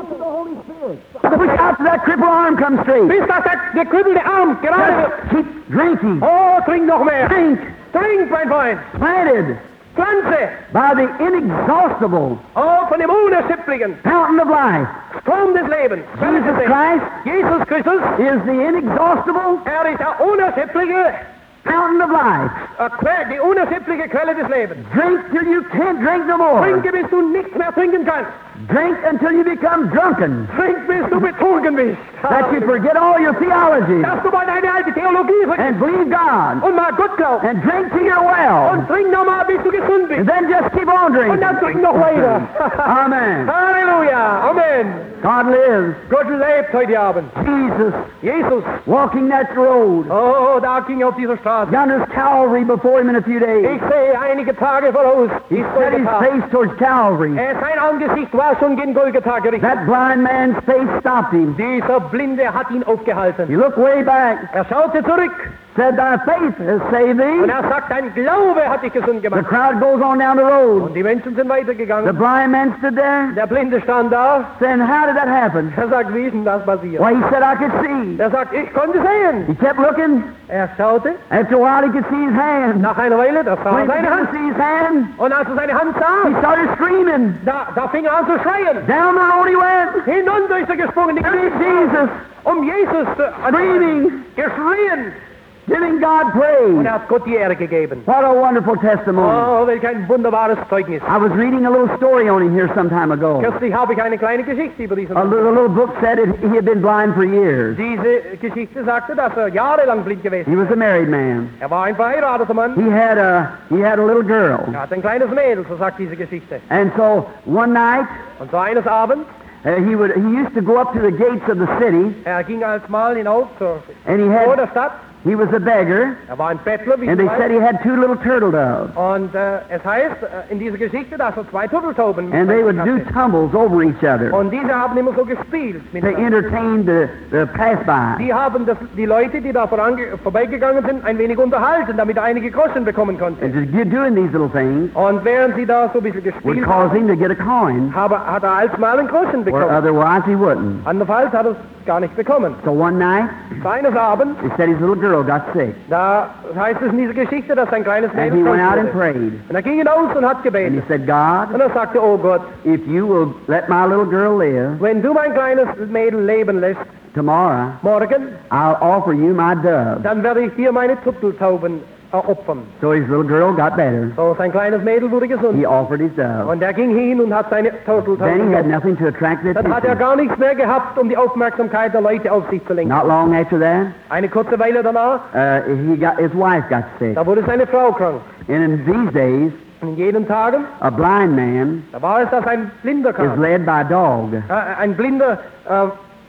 push out so that crippled arm comes straight. bis das der, der krüppelte Arm gerade wird. Just keep drinking, Oh, trink noch mehr. drink, Trink, mein Freund. planted Pflanze. by the inexhaustible Oh, von dem unerschöpflichen fountain of life. Strom des Lebens. Jesus Christ Jesus Christus, is the inexhaustible er ist der unerschöpfliche, fountain of life. äh, Que- die unerschöpfliche Quelle des Lebens. Drink till you can't drink no more. Trinke, bis du nichts mehr trinken kannst. Drink until you become drunken. Trink, bis du betrunken bist. That you forget all your theology Dass du mal deine alte Theologie vergisst and believe God. und mal Gott glaubst. And drink till you're well. Und trink nochmal, bis du gesund bist. And then just keep on Und drinking. dann trink noch weiter. Amen. Halleluja. Amen. God lives. Gott lebt heute Abend. Jesus Jesus. walking that road. Oh, da ging er auf dieser Straße. Yonder's Calvary before him in a few Ich days. sehe einige Tage voraus. He Ist set his Golgatha. face towards Calvary. Äh, Sein Angesicht war schon gegen Golgatha gerichtet. That blind man's face stopped him. Dieser Blinde hat ihn aufgehalten. He looked way back, Er schaute zurück said, "Thy faith has saved und thee." er sagt, dein Glaube hat dich gesund The gemacht. crowd goes on down the road. Und die Menschen sind The weitergegangen. blind man stood there, Der Blinde stand da. saying, "How did that happen?" Er sagt, wie ist denn das passiert? Well, he said, "I could see." Er sagt, ich konnte sehen. He kept looking. Er schaute. After a while, he could see his hand. Nach einer Weile, da sah When er he seine began Hand. to see his hand, Und als er seine Hand he sah, started screaming. da, da fing er an zu schreien. Down the road he went. Hinunter ist er gesprungen. Die ganze Praise Jesus, um Jesus zu screaming, geschrien. giving God Und praise. er hat Gott die Ehre gegeben. What a wonderful testimony. Oh, welch ein wunderbares Zeugnis. I was reading a little story on him here some time ago. Kürzlich habe ich eine kleine Geschichte über diesen A Mann. little, a little book said it, he had been blind for years. Diese Geschichte sagte, dass er jahrelang blind gewesen He was a married man. ist. Er war ein verheirateter Mann. He had a he had a little girl. Er hat ein kleines Mädel, so sagt diese Geschichte. And so one night Und so eines Abends, uh, he would he used to go up to the gates of the city, er ging als Mal hinauf zur, and he vor had der Stadt. he was a beggar, Er war ein Bettler, wie and du they said weißt. he had two little turtle doves, Und äh, es heißt äh, in dieser Geschichte, dass er zwei Turteltauben and they would do hatte. tumbles over each other. Und diese haben immer so gespielt. They miteinander. entertained the, the passby. Die haben das, die Leute, die da vorange, vorbeigegangen sind, ein wenig unterhalten, damit er einige Groschen bekommen konnte. And just get- doing these little things Und während sie da so ein bisschen would gespielt cause haben, him to get a coin, habe, hat er alsmal einen Groschen or bekommen. otherwise he wouldn't. Andernfalls hat er es gar nicht bekommen. So one night, Eines Abends, he said his little girl got sick, da heißt es in dieser Geschichte, dass sein kleines and he Mädel went krank out and wurde. prayed. Und er ging hinaus und hat And he gebetet. said, "God, Und er sagte, oh Gott, if you will let my little girl live, wenn du mein kleines Mädel leben lässt, tomorrow morgen, I'll offer you my dove." dann werde ich dir meine Turteltauben äh, opfern. So his little girl got better. So, sein kleines Mädel wurde gesund. He offered his dove. Und er ging hin und hat seine Then Turteltauben he had geopfert. nothing to attract the Dann hat er attention. gar nichts mehr gehabt, um die Aufmerksamkeit der Leute auf sich zu lenken. Not long after that, Eine kurze Weile danach, uh, he got his wife got sick. da wurde seine Frau krank. And in these days, Und in jenen Tagen, a blind man da war es, dass ein Blinder is kam. led by a dog. Äh, Ein Blinder äh,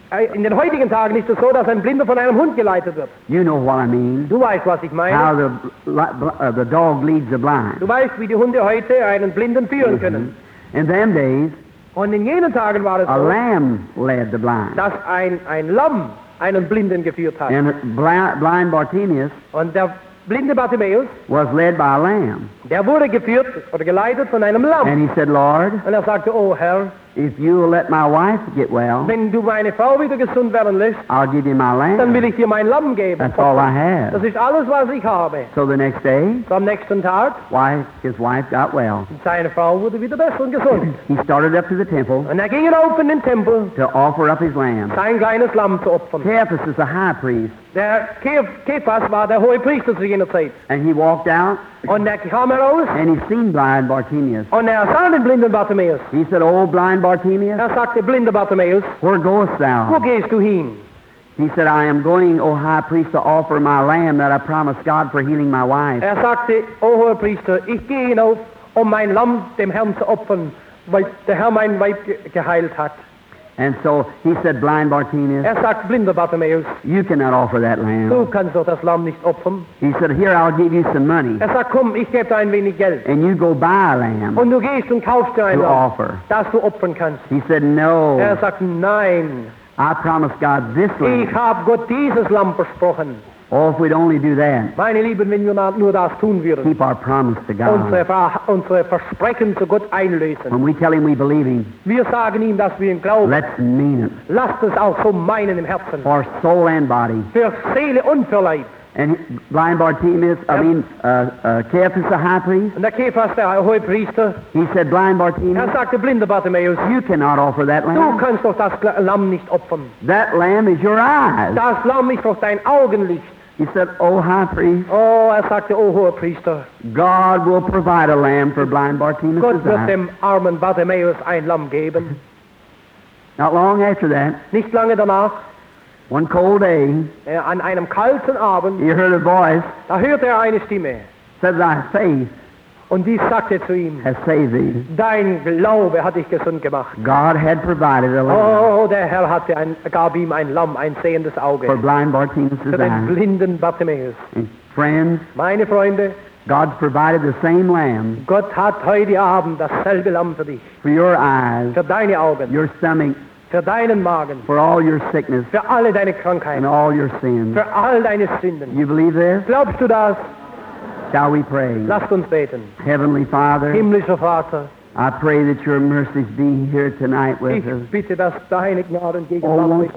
In den heutigen Tagen ist es so, dass ein Blinder von einem Hund geleitet wird. You know what I mean. Du weißt, was ich meine. How the, li- bl- uh, the dog leads the blind. Du weißt, wie die Hunde heute einen Blinden führen können. In them days, Und in jenen Tagen war es a so, lamb led the blind. dass ein, ein Lamm einen Blinden geführt hat. And blind, blind Bartimaeus Und der blinde Bartimäus, was led by a lamb. der wurde geführt oder geleitet von einem Lamm. And he said, Lord, Und er sagte, oh Herr, if you will let my wife get well, wenn du meine Frau wieder gesund werden lässt, I'll give you my dann will lamb. ich dir mein Lamm geben. That's all I Das have. ist alles, was ich habe. So the next day, So am nächsten Tag, wife, his wife got well. seine Frau wurde wieder besser und gesund. He started up to the temple Und er ging hinauf in den Tempel, to offer up his lamb. sein kleines Lamm zu opfern. Caiaphas is the high priest, Der Ke- Kephas war der hohe Priester zu jener Zeit. and he walked out, Und er kam heraus and he seen blind Bartimaeus. und er sah den blinden Bartimäus. He said, Oh, blind Bartimaeus, Er sagte, blinder Bartimäus, where goest wo thou? gehst du hin? He said, I am going, O high priest, to offer my lamb that I promised God for healing my wife. Er sagte, o hoher Priester, ich gehe hinauf, um mein Lamm dem Herrn zu opfern, weil der Herr mein Weib ge geheilt hat. And so he said, Blind Bartimaeus, Er sagt, blinder Bartimäus, you cannot offer that du lamb. kannst doch das Lamm nicht opfern. He said, Here, I'll give you some money, Er sagt, komm, ich gebe dir ein wenig Geld. and you go buy a lamb Und du gehst und kaufst dir ein to Lamm, offer. das du opfern kannst. He said, No, Er sagt, nein, I promised God this ich lamb. habe Gott dieses Lamm versprochen. Oh, if we'd only do that, Meine Lieben, wenn wir na- nur das tun würden, keep our promise to unsere, God. Ver unsere Versprechen zu Gott einlösen. When we tell him we believe him, Wir sagen ihm, dass wir ihn glauben. let's mean it. Lasst es auch so meinen im Herzen. For soul and body. Für Seele und für Leib. And blind Bartimaeus, I mean, uh, uh, Caiaphas the high priest, Und der Kephas, der hohe Priester, he said, Blind er Bartimaeus, sagte, blinder Bartimäus, you cannot offer that du lamb. kannst doch das Gla- Lamm nicht opfern. That lamb is your eyes. Das Lamm ist doch dein Augenlicht. He said, Oh, high priest, Oh, er sagte, o hoher Priester, God will provide a lamb for blind Bartimaeus' Gott wird eyes. dem armen Bartimäus ein Lamm geben. Not long after that, Nicht lange danach, one cold day, äh, an einem kalten Abend, he heard a voice, da hörte er eine Stimme. said, Thy faith Und die sagte zu ihm, has saved thee. dein Glaube hat dich gesund gemacht. God had provided a lamb Oh, der Herr hatte ein, gab ihm ein Lamm, ein sehendes Auge. for blind Bartimaeus' Für den eyes. blinden Bartimäus. And friends, Meine Freunde, God's provided the same lamb Gott hat heute Abend dasselbe Lamm für dich. for your eyes, Für deine Augen, your stomach, für deinen Magen, for all your sickness für alle deine and Krankheiten, all your sins. für all deine Sünden. You believe this? Glaubst du das? Shall we pray? Lasst uns beten. Heavenly Father, Himmlischer Vater, I pray that your mercies be here tonight with ich us. bitte, dass deine Gnade und Oh, Gegenwart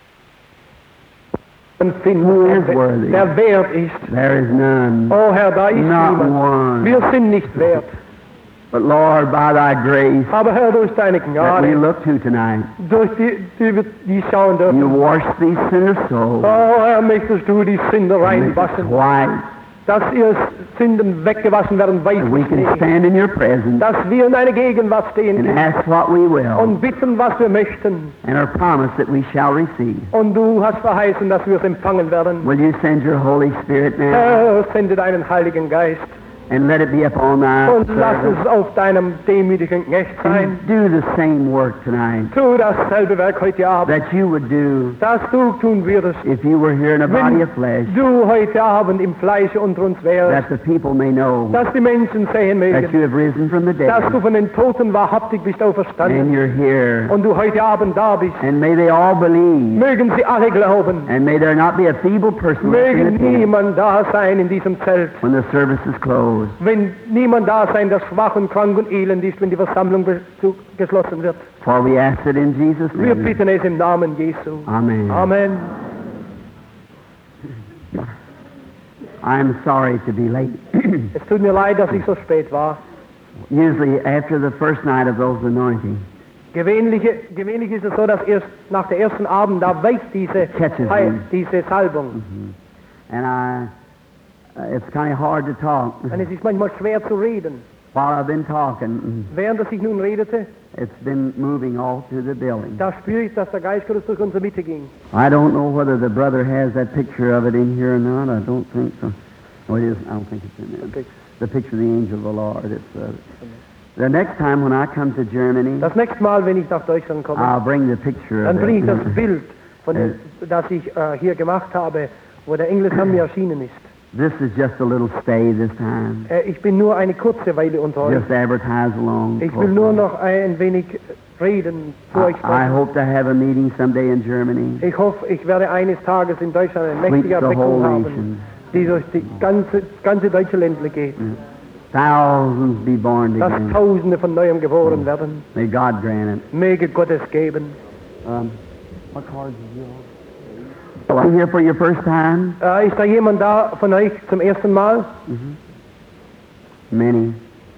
und Who finden, is worthy? der wert ist. There is none, Oh Herr, da ist not niemand. one. Wir sind nicht wert. But Lord, by thy grace Aber Herr, durch deine that we Gnade, look to tonight, durch die, die wir die schauen you dürfen. wash these sinners' souls. Oh Herr, möchtest du die Sünder Make us reinwaschen, white, dass ihr Sünden weggewaschen werden, weiß that we ich can nicht. stand in your presence Dass wir in deine Gegenwart stehen and können ask what we will, und bitten, was wir möchten. and are promised that we shall receive. Und du hast verheißen, dass wir es empfangen werden. Will you send your Holy Spirit now Herr, sende deinen Heiligen Geist and let it be upon thy und lass servant? es auf deinem demütigen Knecht sein. And do the same work tonight Tu dasselbe Werk heute Abend, that you would do das du tun würdest, if you were here in a body of flesh, du heute Abend im Fleische unter uns wärst, that the people may know dass die Menschen sehen that mögen, you have risen from the dass du dead von den Toten wahrhaftig bist and auferstanden you're here. und du heute Abend da bist. And may they all believe, Mögen sie alle glauben, and may there not be a feeble person left in mögen the tent niemand da sein in diesem Zelt, when the service is closed. wenn niemand da sein, der schwach und krank und elend ist, wenn die Versammlung be- zu- geschlossen wird. For we ask it in Jesus' Wir name. bitten es im Namen Jesu. Amen. Amen. I am sorry to be late. Es tut mir leid, dass ich so spät war. Usually after the first night of those anointing, Gewöhnlich, gewöhnlich ist es so, dass erst nach der ersten Abend, da weicht diese, Catches Heil, me. diese Salbung. and I, uh, it's kind of hard to talk. Und es ist manchmal schwer zu reden. While I've been talking, Während dass ich nun redete, it's been moving all through the building. da spüre ich, dass der Geist Gottes durch unsere Mitte ging. I don't know whether the brother has that picture of it in here or not. I don't think so. Oh, it is. I don't think it's in there. Okay. The picture of the angel of the Lord. It's uh, the next time when I come to Germany, Das nächste Mal, wenn ich nach Deutschland komme, I'll bring the picture dann of bringe ich das it. Bild von, Äh. das ich äh, hier gemacht habe, wo der Engelsmann mir erschienen ist. This is just a little stay this time. Äh, ich bin nur eine kurze Weile unter euch. Just advertise along. Ich will nur noch ein wenig reden zu euch I, I sprechen. hope to have a meeting someday in Germany. Ich hoffe, ich werde eines Tages in Deutschland eine Sweeps mächtige the whole Erweckung haben, nation. die durch die ganze, ganze deutsche Ländle geht. Thousands be born Dass again. Tausende von Neuem geboren werden. May God grant it. Möge Gott es geben. Um, what cards is yours? Are you here for your first time? Äh, ist da jemand da von euch zum ersten Mal? Many.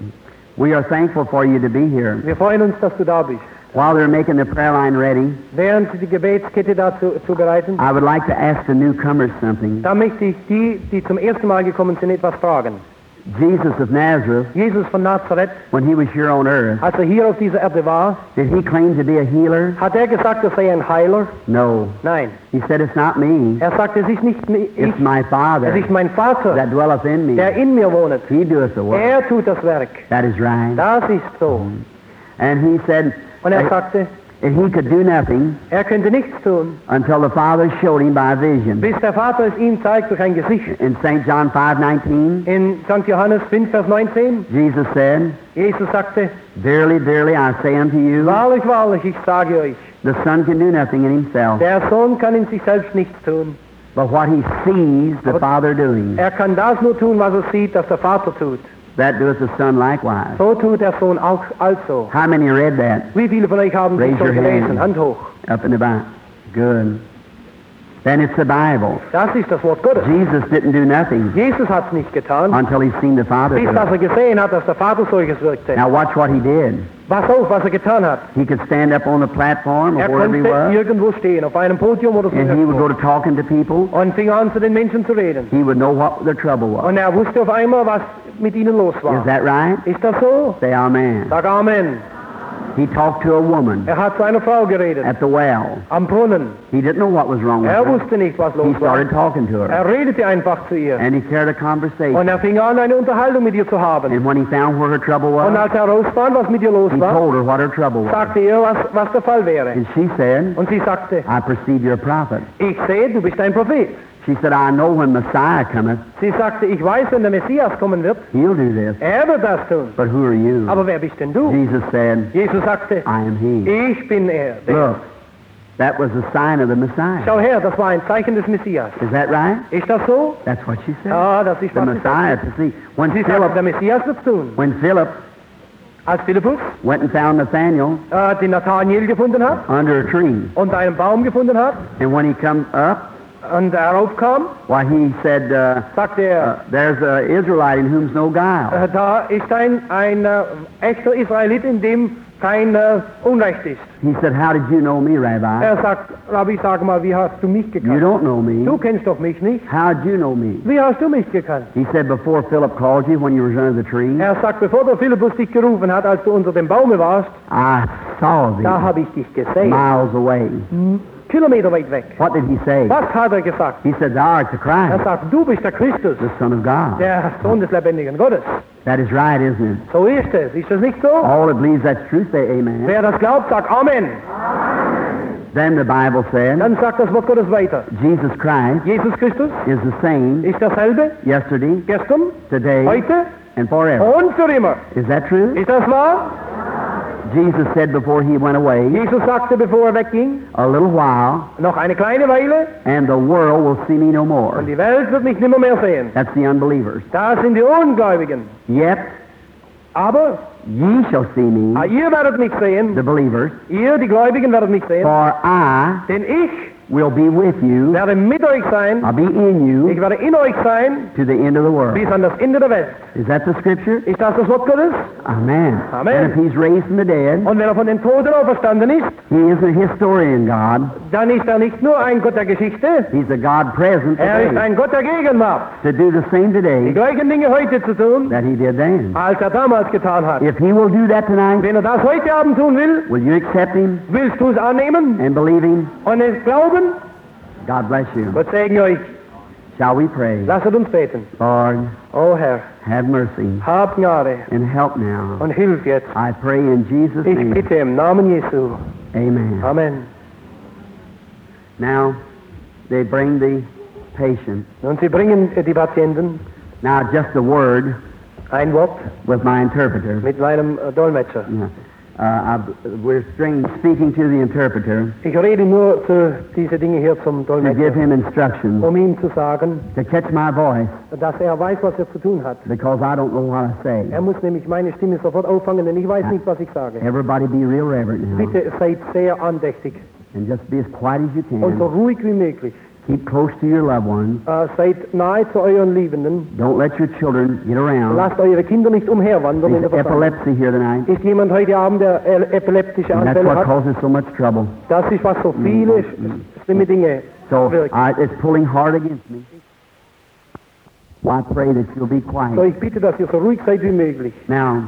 We are thankful for you to be here. Wir freuen uns, dass du da bist. While they're making the prayer line ready, Während sie die Gebetskette dazu zubereiten, I would like to ask the newcomers something. da möchte ich die, die zum ersten Mal gekommen sind, etwas fragen. Jesus of Nazareth, Jesus von Nazareth, when he was here on earth, als er hier auf dieser Erde war, did he claim to be a healer? hat er gesagt, er sei ein Heiler? No. Nein. He said, it's not me. Er sagt, es ist nicht mi- ich, It's my es Father ist mein Vater, that dwelleth in der me. in mir wohnt. He doeth the work. Er tut das Werk. That is right. Das ist so. And he said Und er that sagte, that he could do nothing er könnte nichts tun, until the Father showed him by a vision. bis der Vater es ihm zeigt durch ein Gesicht. In Saint John five nineteen, In Sankt Johannes fünf, Vers neunzehn, Jesus said, Jesus sagte, Verily, verily, I say unto you, wahrlich, wahrlich, ich sage euch, the Son can do nothing in himself, der Sohn kann in sich selbst nichts tun. but what he sees the Aber- Father doing, Er kann das nur tun, was er sieht, dass der Vater tut. that doeth the Son likewise. So tut der Sohn auch also. How many read that? Wie viele von euch haben Raise das schon your gelesen? hand. Hand hoch. Up in the back. Good. Then it's the Bible. Das ist das Wort Gottes. Jesus didn't do nothing Jesus hat es nicht getan, until he seen the Father bis do dass it. er gesehen hat, dass der Vater solches wirkte. Now watch what he did. Pass auf, was er getan hat. He could stand up on the platform or Er wherever he konnte was, irgendwo stehen, auf einem Podium oder so and he would go irgendwo, to talking to people. und fing an, zu den Menschen zu reden. He would know what their trouble was. Und er wusste auf einmal, was mit ihnen los Is war. that right? Ist das so? Say amen. Sag Amen. He talked to a woman Er hat zu einer Frau geredet, at the well. am Brunnen. He didn't know what was wrong with Er her. wusste nicht, was He los war. started talking to her, Er redete einfach zu ihr. and he carried a Und conversation. er fing an, eine Unterhaltung mit ihr zu haben. And when he found where her trouble Und was, als er rausfand, was mit ihr los he war, told her what her trouble was. sagte er, was, was der Fall wäre. And she said, Und sie sagte, I perceive you're a prophet. ich sehe, du bist ein Prophet. She said, I know when Messiah cometh, Sie sagte, ich weiß, wenn der Messias kommen wird, he'll do this. er wird das tun. But who are you? Aber wer bist denn du? Jesus said, Jesus sagte, I am he. ich bin er. Look, that was the sign of the Messiah. Schau her, das war ein Zeichen des Messias. Is that right? Ist das so? That's what she said. Ja, das ist The was sie Messiah sagte. to see. When Sie sagte, Philip, der Messias wird tun. when Philip Als Philippus went and found Nathanael äh, den Nathaniel gefunden hat under a tree, und einen Baum gefunden hat and when he come up, und er raufkam, why he said, uh, sagte uh, er, there's an Israelite in whom's no guile. äh, da ist ein, ein äh, echter Israelit, in dem kein äh, Unrecht ist. He said, how did you know me, Rabbi? Er sagt, Rabbi, sag mal, wie hast du mich You gekannt? don't know me. Du kennst doch mich nicht. How did you know me? Wie hast du mich gekannt? He said, before Philip called you when you were under the tree, Er sagt, bevor der Philippus dich gerufen hat, als du unter dem Baume warst, I saw thee da habe ich dich gesehen. miles away. Kilometer weit weg. What did he say? Was hat er gesagt? He said, thou art the Er Christ, sagt, du bist der Christus, the Son of God. der Sohn des lebendigen Gottes. That is right, isn't it? So ist es. Ist das nicht so? All that believes that's true say amen. Wer das glaubt, sagt Amen. Then the Bible said, Dann sagt das Wort Gottes weiter. Jesus Christ Jesus Christus is the same ist dasselbe yesterday, gestern, today, heute and forever. und für immer. Is that true? Ist das wahr? Jesus said before he went away, Jesus sagte, bevor er wegging, a little while, noch eine kleine Weile and the world will see me no more. und die Welt wird mich nimmer mehr sehen. That's the unbelievers. Da sind die Ungläubigen. Yet Aber ye shall see me, ah, ihr werdet mich sehen, the believers, ihr, die Gläubigen, werdet mich sehen, for I denn ich will be with you, werde mit euch sein, I'll be in ich you werde in euch sein, to the end of the world. bis an das Ende der Welt. Is that the scripture? Ist das das Wort Gottes? Amen. Amen. And if he's raised from the dead, Und wenn er von den Toten auferstanden ist, he is a historian God. dann ist er nicht nur ein Gott der Geschichte, He's a God present er ist today ein Gott der Gegenwart, to do the same die today gleichen Dinge heute zu tun, that he did then. als er damals getan hat. If he will do that tonight, Wenn er das heute Abend tun will, will you accept him willst du es annehmen and believe him? und es glauben? God bless you. Gott segne euch. Shall we pray? Lasset uns beten. Lord, O Herr, have mercy hab Gnade and help now. und hilf jetzt. I pray in Jesus' Ich name. bitte im Namen Jesu. Amen. Amen. Now, they bring the patient. Und sie bringen äh, die Patienten. Now, just a word Ein Wort with my interpreter. mit meinem äh, Dolmetscher. Yeah. Uh, I, we're string, speaking to the interpreter Ich rede nur zu diese Dinge hier zum to give Dolmetscher, him instructions um ihm zu sagen, to catch my voice dass er weiß, was er zu tun hat. because I don't know what I say. Er muss nämlich meine Stimme sofort auffangen, denn ich weiß nicht, was ich sage. Everybody be real reverent now Bitte seid sehr andächtig and just be as quiet as you und so can. ruhig wie möglich. Keep close to your loved ones. Äh, seid nahe zu euren Liebenden. Don't let your children get around. Lasst eure Kinder nicht umherwandern in der There's Versammlung. epilepsy here tonight, Ist jemand heute Abend, der äh, epileptische and that's Anfälle what hat? causes so much trouble. Das ist, was so viele schlimme Dinge So wirkt. I, it's pulling hard against me. Well, I pray that you'll be So, quiet. ich bitte, dass ihr so ruhig seid wie möglich. Now,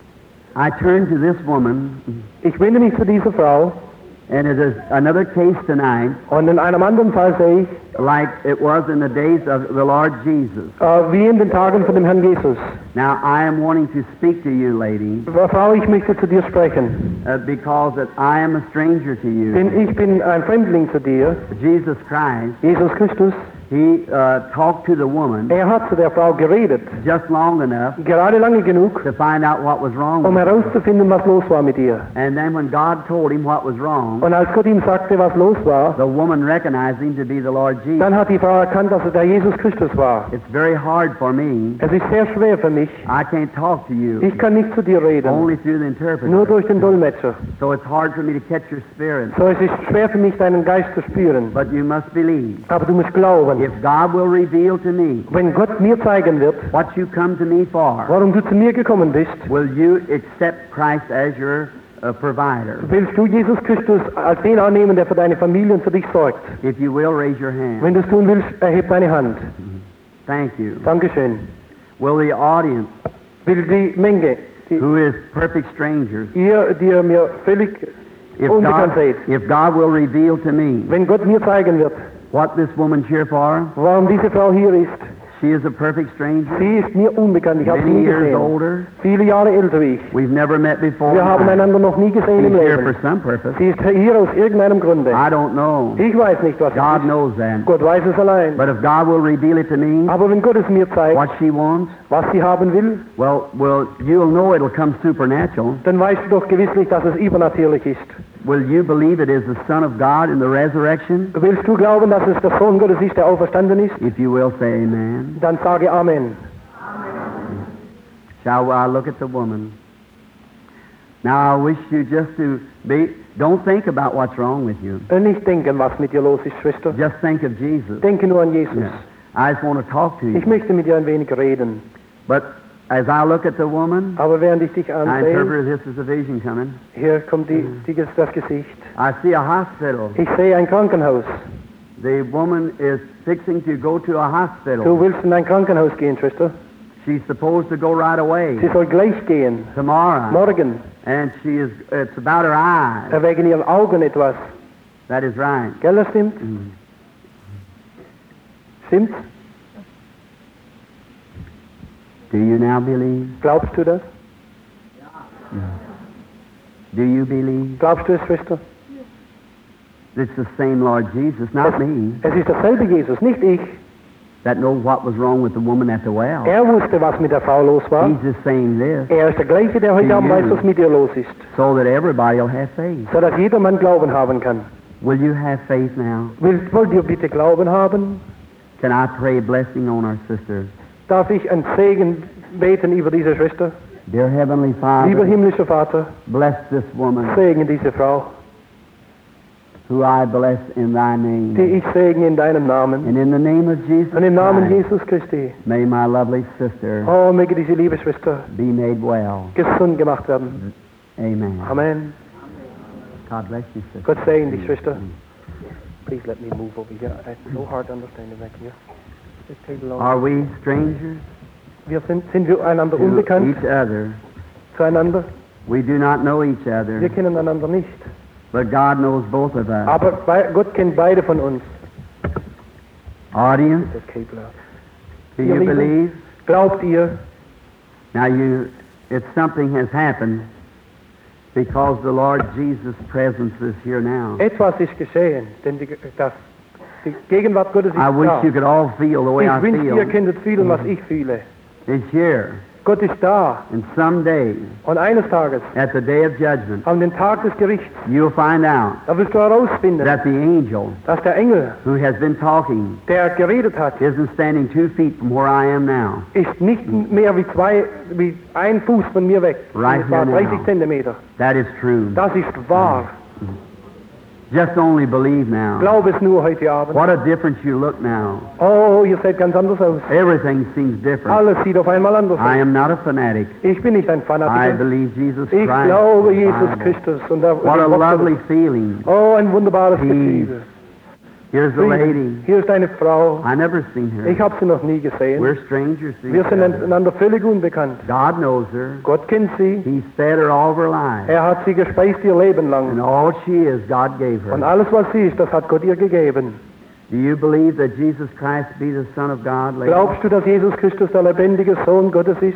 I turn to this woman, Ich wende mich zu dieser Frau and it is another case tonight, und in einem anderen Fall sehe ich, like it was in the days of the Lord Jesus. äh, wie in den Tagen von dem Herrn Jesus. Now, I am wanting to speak to you, lady, Frau, ich möchte zu dir sprechen, uh, because that I am a stranger to you. denn ich bin ein Fremdling zu dir. Jesus Christ, Jesus Christus, he uh, talked to the woman er hat zu der Frau geredet, just long enough gerade lange genug, to find out what was wrong um with her. herauszufinden, was los war mit ihr. And then when God told him what was wrong, Und als Gott ihm sagte, was los war, the woman recognized him to be the Lord Jesus. dann hat die Frau erkannt, dass er der Jesus Christus war. It's very hard for me. Es ist sehr schwer für mich. I can't talk to you Ich kann nicht zu dir reden, only through the interpreter. nur durch den Dolmetscher. So it's hard for me to catch your spirit. So, es ist schwer für mich, deinen Geist zu spüren. But you must believe. Aber du musst glauben, If God will reveal to me wenn Gott mir zeigen wird, what you come to me for, warum du zu mir gekommen bist, will you accept Christ as your uh, provider? willst du Jesus Christus als den annehmen, der für deine Familie und für dich sorgt. If you will, raise your hand. Wenn du es tun willst, erheb deine Hand. Thank you. Dankeschön. Will the audience, Will die Menge, die, who is perfect strangers, ihr, die ihr mir völlig if unbekannt God, seid, if God will reveal to me wenn Gott mir zeigen wird, what this woman's here for, warum diese Frau hier ist, she is a perfect stranger, sie ist mir unbekannt, ich habe sie many nie years gesehen. older, Viele Jahre älter wie ich. we've never met before. Wir haben einander noch nie gesehen She's im here for Leben. some purpose. Sie ist hier aus irgendeinem Grunde. I don't know. Ich weiß nicht, was es God ist. knows that. Gott weiß es allein. But if God will reveal it to me, Aber wenn Gott es mir zeigt, what she wants, was sie haben will, well, well, you'll know it'll come supernatural. dann weißt du doch gewisslich, dass es übernatürlich ist. Will you believe it is the Son of God in the resurrection? Willst du glauben, dass es der Sohn Gottes ist, der auferstanden ist? If you will, say amen. Dann sage Amen. Shall I look at the woman? Now I wish you just to be, don't think about what's wrong with you. Und nicht denken, was mit dir los ist, Schwester. Just think of Jesus. Denke nur an Jesus. Yeah. I just want to talk to Ich you. möchte mit dir ein wenig reden. But as I look at the woman, Aber während ich dich I ansehe, interpret this as a vision coming. hier kommt die, die, das Gesicht. I see a hospital. Ich sehe ein Krankenhaus. The woman is fixing to go to a Du hospital. willst in ein Krankenhaus gehen, Schwester. She's supposed to go right away Sie soll gleich gehen. tomorrow. Morgen. And she is, it's about her eyes. Äh, Wegen ihren Augen etwas. That is right. Gell, das stimmt? Mm. Stimmt's? Do you now believe? Glaubst du das? Do you believe? Glaubst du es, Schwester? It's the same Lord Jesus, not me, Es ist derselbe Jesus, nicht ich. that knows what was wrong with the woman at the well. Er wusste, was mit der Frau los war. He's just saying this Er ist der gleiche, der heute Abend weiß, was mit ihr los ist. so that everybody will have faith. So dass jedermann Glauben haben kann. Will you have faith now? Willst, wollt ihr bitte Glauben haben? Can I pray a blessing on our sister? Darf ich einen Segen beten über diese Schwester? Dear Heavenly Lieber Father, himmlischer Vater, bless this woman segne diese Frau, who I bless in thy die name. ich segne in deinem Namen. And in the name of Jesus Und im Namen Christ, Jesus Christi. may my lovely sister Oh, möge diese liebe Schwester be made well. gesund gemacht werden. Amen. Amen. God bless you, sister. Gott segne dich, Schwester. Please let me move over here. It's so hard to understand back here. It takes long. Are we strangers Wir sind, sind wir einander to unbekannt each other? zueinander? We do not know each Wir other, kennen einander nicht. but God knows both of us. Aber bei, Gott kennt beide von uns. Audience, Das Kabel. do Ihr you Lieben. believe? Glaubt ihr, Now you, if something has happened, Because the Lord Jesus' presence is here now. Etwas ist geschehen, denn die, das, die Gegenwart Gottes ist I wish da. you could all feel the way I Ich wünschte, ihr feel. könntet fühlen, was ich fühle. It's here. Gott ist da. And someday, Und eines Tages, at the day of judgment, an dem Tag des Gerichts, you'll find out da wirst du herausfinden, that the angel dass der Engel, who has been talking der geredet hat, isn't standing two feet from where I am now. ist nicht mehr wie zwei, wie ein Fuß von mir weg. Right Es war here now. dreißig Zentimeter. That is true. Das ist wahr. Just only believe now. Glaub es nur heute Abend. What a difference you look now. Oh, ihr seht ganz anders aus. Everything seems different. Alles sieht auf einmal anders I aus. am not a fanatic. Ich bin nicht ein I Fanatiker. believe Jesus Ich Christ. glaube is the Jesus Bible. Christus. Und der, What a und Gott- lovely feeling. Oh, ein wunderbares Peace. Gefühl. Here's the lady. Hier ist eine Frau. I never seen Ich her. habe sie noch nie gesehen. We're strangers to Wir each sind other. einander völlig unbekannt. God knows her. Gott kennt sie. He's fed her all of her life. Er hat sie gespeist ihr Leben And lang. all she is, God gave Und her. alles, was sie ist, das hat Gott ihr gegeben. Do you believe that Jesus Christ be the Son of God, lady? Glaubst du, dass Jesus Christus der lebendige Sohn Gottes ist?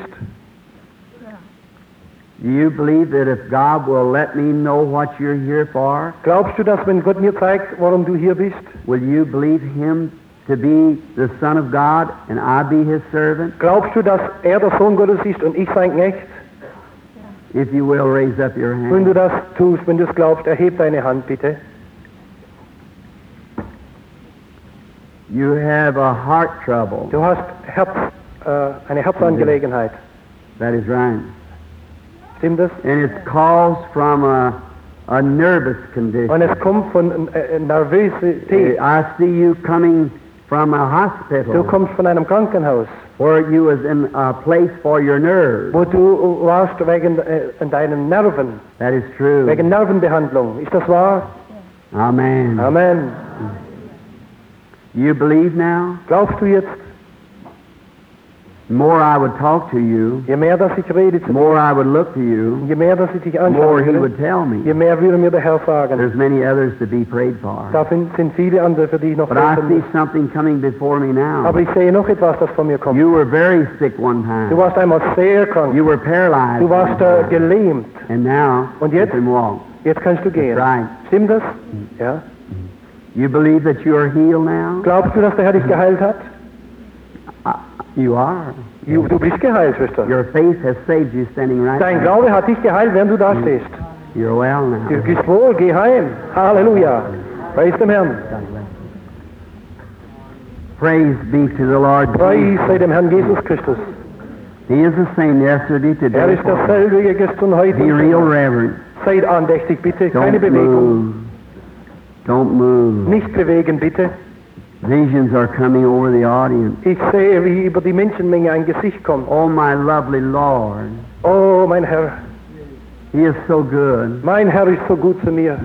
Do you believe that if God will let me know what you're here for, Glaubst du, dass wenn Gott mir zeigt, warum du hier bist, will you believe Him to be the Son of God and I be His servant? glaubst du, dass er der Sohn Gottes ist und ich sein Knecht? If you will, raise up your Wenn du hand. das tust, wenn du es glaubst, erheb deine Hand bitte. You have a heart trouble. Du hast Herz, äh, eine Herzangelegenheit. That is right. Stimmt das? And it calls from a, a nervous Und condition. es kommt von äh, Nervosität. I see you coming from a Du hospital kommst von einem Krankenhaus, where you was in a place for your nerves. wo du warst wegen äh, in deinen Nerven, That is true. wegen Nervenbehandlung. Ist das wahr? Amen. Amen. You believe now? Glaubst du jetzt, The more I would talk to you, je mehr, dass ich rede, the more I would look to you, je mehr, dass ich dich the more He anschaue, would tell je me. mehr würde mir der Herr sagen. There's many others to be prayed for. Da sind sind viele andere, für die ich noch But I beten see muss. something coming before me now. Aber ich sehe noch etwas, das von mir kommt. You were very sick one Du time. warst einmal sehr krank. You were paralyzed. Du warst one äh, time. gelähmt. And now Und you jetzt? can walk. Jetzt kannst du gehen. Right. Stimmt das? Ja. You believe that you are healed now? Glaubst du, dass der Herr dich geheilt hat? Uh, You are. Du, du bist geheilt, Schwester. Your faith has saved you standing right Dein there. Glaube hat dich geheilt, während du da stehst. You're well Du now. bist wohl, geh heim. Halleluja. Preis dem Herrn. Praise be to the Lord Preis Jesus. sei dem Herrn Jesus Christus. He is the same yesterday, Er today. ist derselbe gestern, heute. Be real reverent. Seid andächtig, bitte. Keine Don't Bewegung. move. Don't move. Nicht bewegen, bitte. Visions are coming over the audience. Ich sehe, wie über die Menschenmenge ein Gesicht kommt. Oh, my lovely Lord. Oh, mein Herr. He is so good. Mein Herr ist so gut zu mir.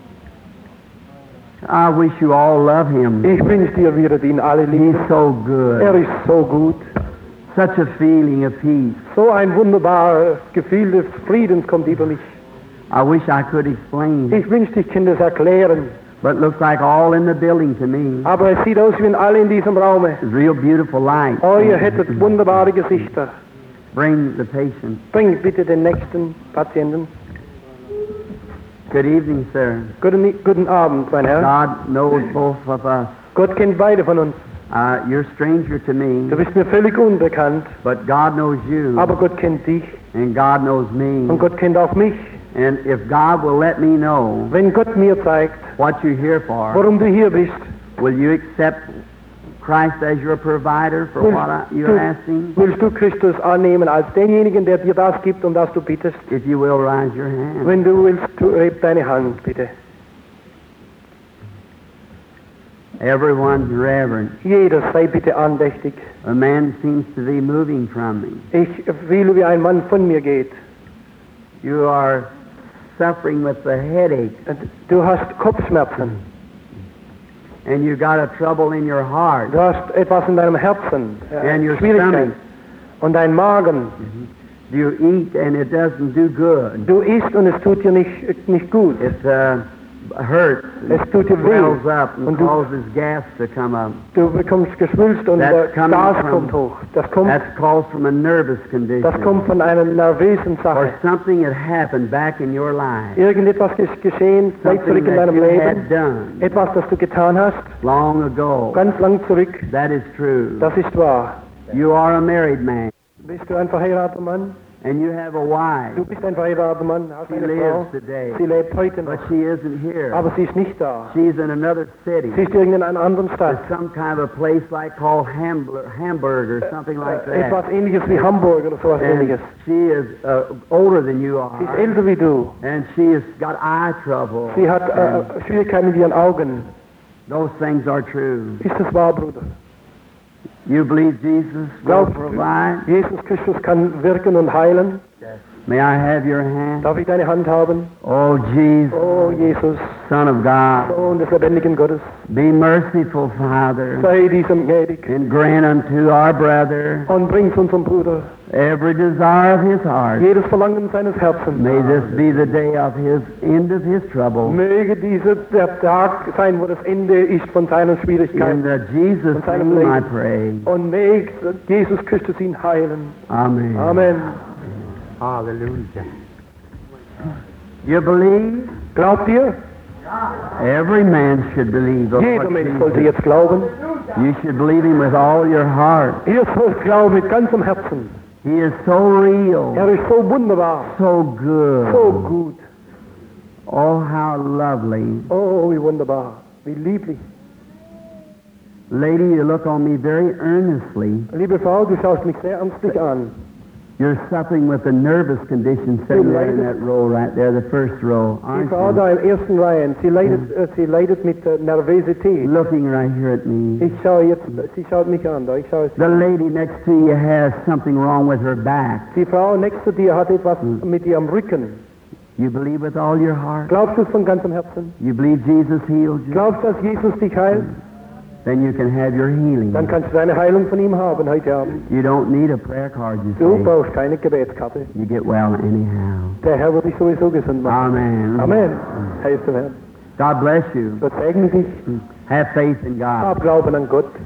I wish you all love him. Ich wünsche dir, wir ihn alle He's lieben. so Er good. ist so gut. Such a feeling of peace. So ein wunderbares Gefühl des Friedens kommt über mich. I wish I could explain. Ich wünschte, ich könnte es erklären. But it looks like all in the building to me. Aber es sieht aus, wie wenn alle in diesem Raume. It's real beautiful light. Oh, ihr hättet wunderbare Gesichter. Bring the patient. Bringt bitte den nächsten Patienten. Good evening, sir. Guten, guten Abend, mein Herr. God knows both of us. Gott kennt beide von uns. Uh, you're a stranger to me, Du bist mir völlig unbekannt, but God knows you, aber Gott kennt dich and God knows me. und Gott kennt auch mich. And if God will let me know Wenn Gott mir zeigt, what you're here for, warum du hier bist, will you accept Christ as your provider for willst what I, you're du, asking? willst du Christus annehmen als denjenigen, der dir das gibt, um das du bittest? If you will, raise your hand. Wenn du willst, tu, heb deine Hand, bitte. Everyone's reverent. Jeder sei bitte andächtig. A man seems to be moving from me. Ich fühle, wie ein Mann von mir geht. You are suffering with the headache, Du hast Kopfschmerzen. and you got a trouble in your heart. Du hast etwas in deinem Herzen. äh, And your Schwierigkeit. stomach. Und dein Magen. You eat and it doesn't do good. Du isst und es tut dir nicht, nicht gut. It's uh, hurts, Es tut dir swells weh. up, and Und du- causes gas to come up. Du bekommst Geschwülst und That's äh, coming Gas from- kommt hoch. Das kommt, That's caused from a nervous das condition. kommt von einer nervösen Or Sache. something that happened back in your life. Irgendetwas ist geschehen, weit Something zurück in that deinem you Leben. had done Etwas, das du getan hast, long ago. ganz lang zurück. That is true. Das ist wahr. You are a married man, Bist du ein verheirateter Mann? and you have a wife. Du bist ein verheirateter Mann, hast She eine lives Frau. today, Sie lebt heute noch, but she isn't here. aber sie ist nicht da. She's in another city. Sie ist irgendwo in einer anderen Stadt. There's some kind of a place like called Hamburg, Hamburg or something like Äh, Etwas that. ähnliches wie Hamburg oder sowas And ähnliches. she is uh, older than you Sie ist are, älter wie du. and she has got eye trouble. Sie hat And äh, Schwierigkeiten mit ihren Augen. those things are true. Ist das wahr, Bruder? You believe Jesus will Glaubst du, provide? Jesus Christus kann wirken und heilen? May I have your hand? Darf ich deine Hand haben? Oh, Jesus, Oh, Jesus, Son of God, Sohn des lebendigen Gottes, be merciful, Father, sei diesem gnädig and grant unto our brother und bringt unserem Bruder every desire of his heart. jedes Verlangen seines Herzens. May this be the day of his end of his trouble. Möge dieser der Tag sein, wo das Ende ist von seinen In Schwierigkeiten. the Jesus Und seinem name I Leben. pray. Und möge Jesus Christus ihn heilen. Amen. Amen. Hallelujah. You believe? Glaubt ihr? Every man should believe. of Jeder what Mensch Jesus- sollte jetzt glauben. You should believe him with all your heart. Ihr sollt glauben mit ganzem Herzen. He is so real, Er ist so wunderbar, so good. so gut. Oh, how lovely. Oh, wie wunderbar, wie lieblich. Lady, you look on me very earnestly. Liebe Frau, du schaust mich sehr ernstlich an. You're suffering with a nervous condition sitting there in that row right there, the first row, Die aren't Frau you? da im ersten Reihen, sie leidet, äh, sie leidet mit äh, Nervosität. Looking right here at me. Ich schaue jetzt, sie schaut mich an, da ich schaue sie. The lady next to you has something wrong with her back. Die Frau next zu dir hat etwas mit ihrem Rücken. You believe with all your heart? Glaubst du es von ganzem Herzen? You believe Jesus healed you? Glaubst du, dass Jesus dich heilt? Then you can have your healing. Dann kannst du deine Heilung von ihm haben heute Abend. You don't need a prayer card, you Du say. brauchst keine Gebetskarte. You get well anyhow. Der Herr wird dich sowieso gesund machen. Amen. Amen. Herr ist der Herr. God bless you. Gott segne dich. Have faith in God. Hab Glauben an Gott.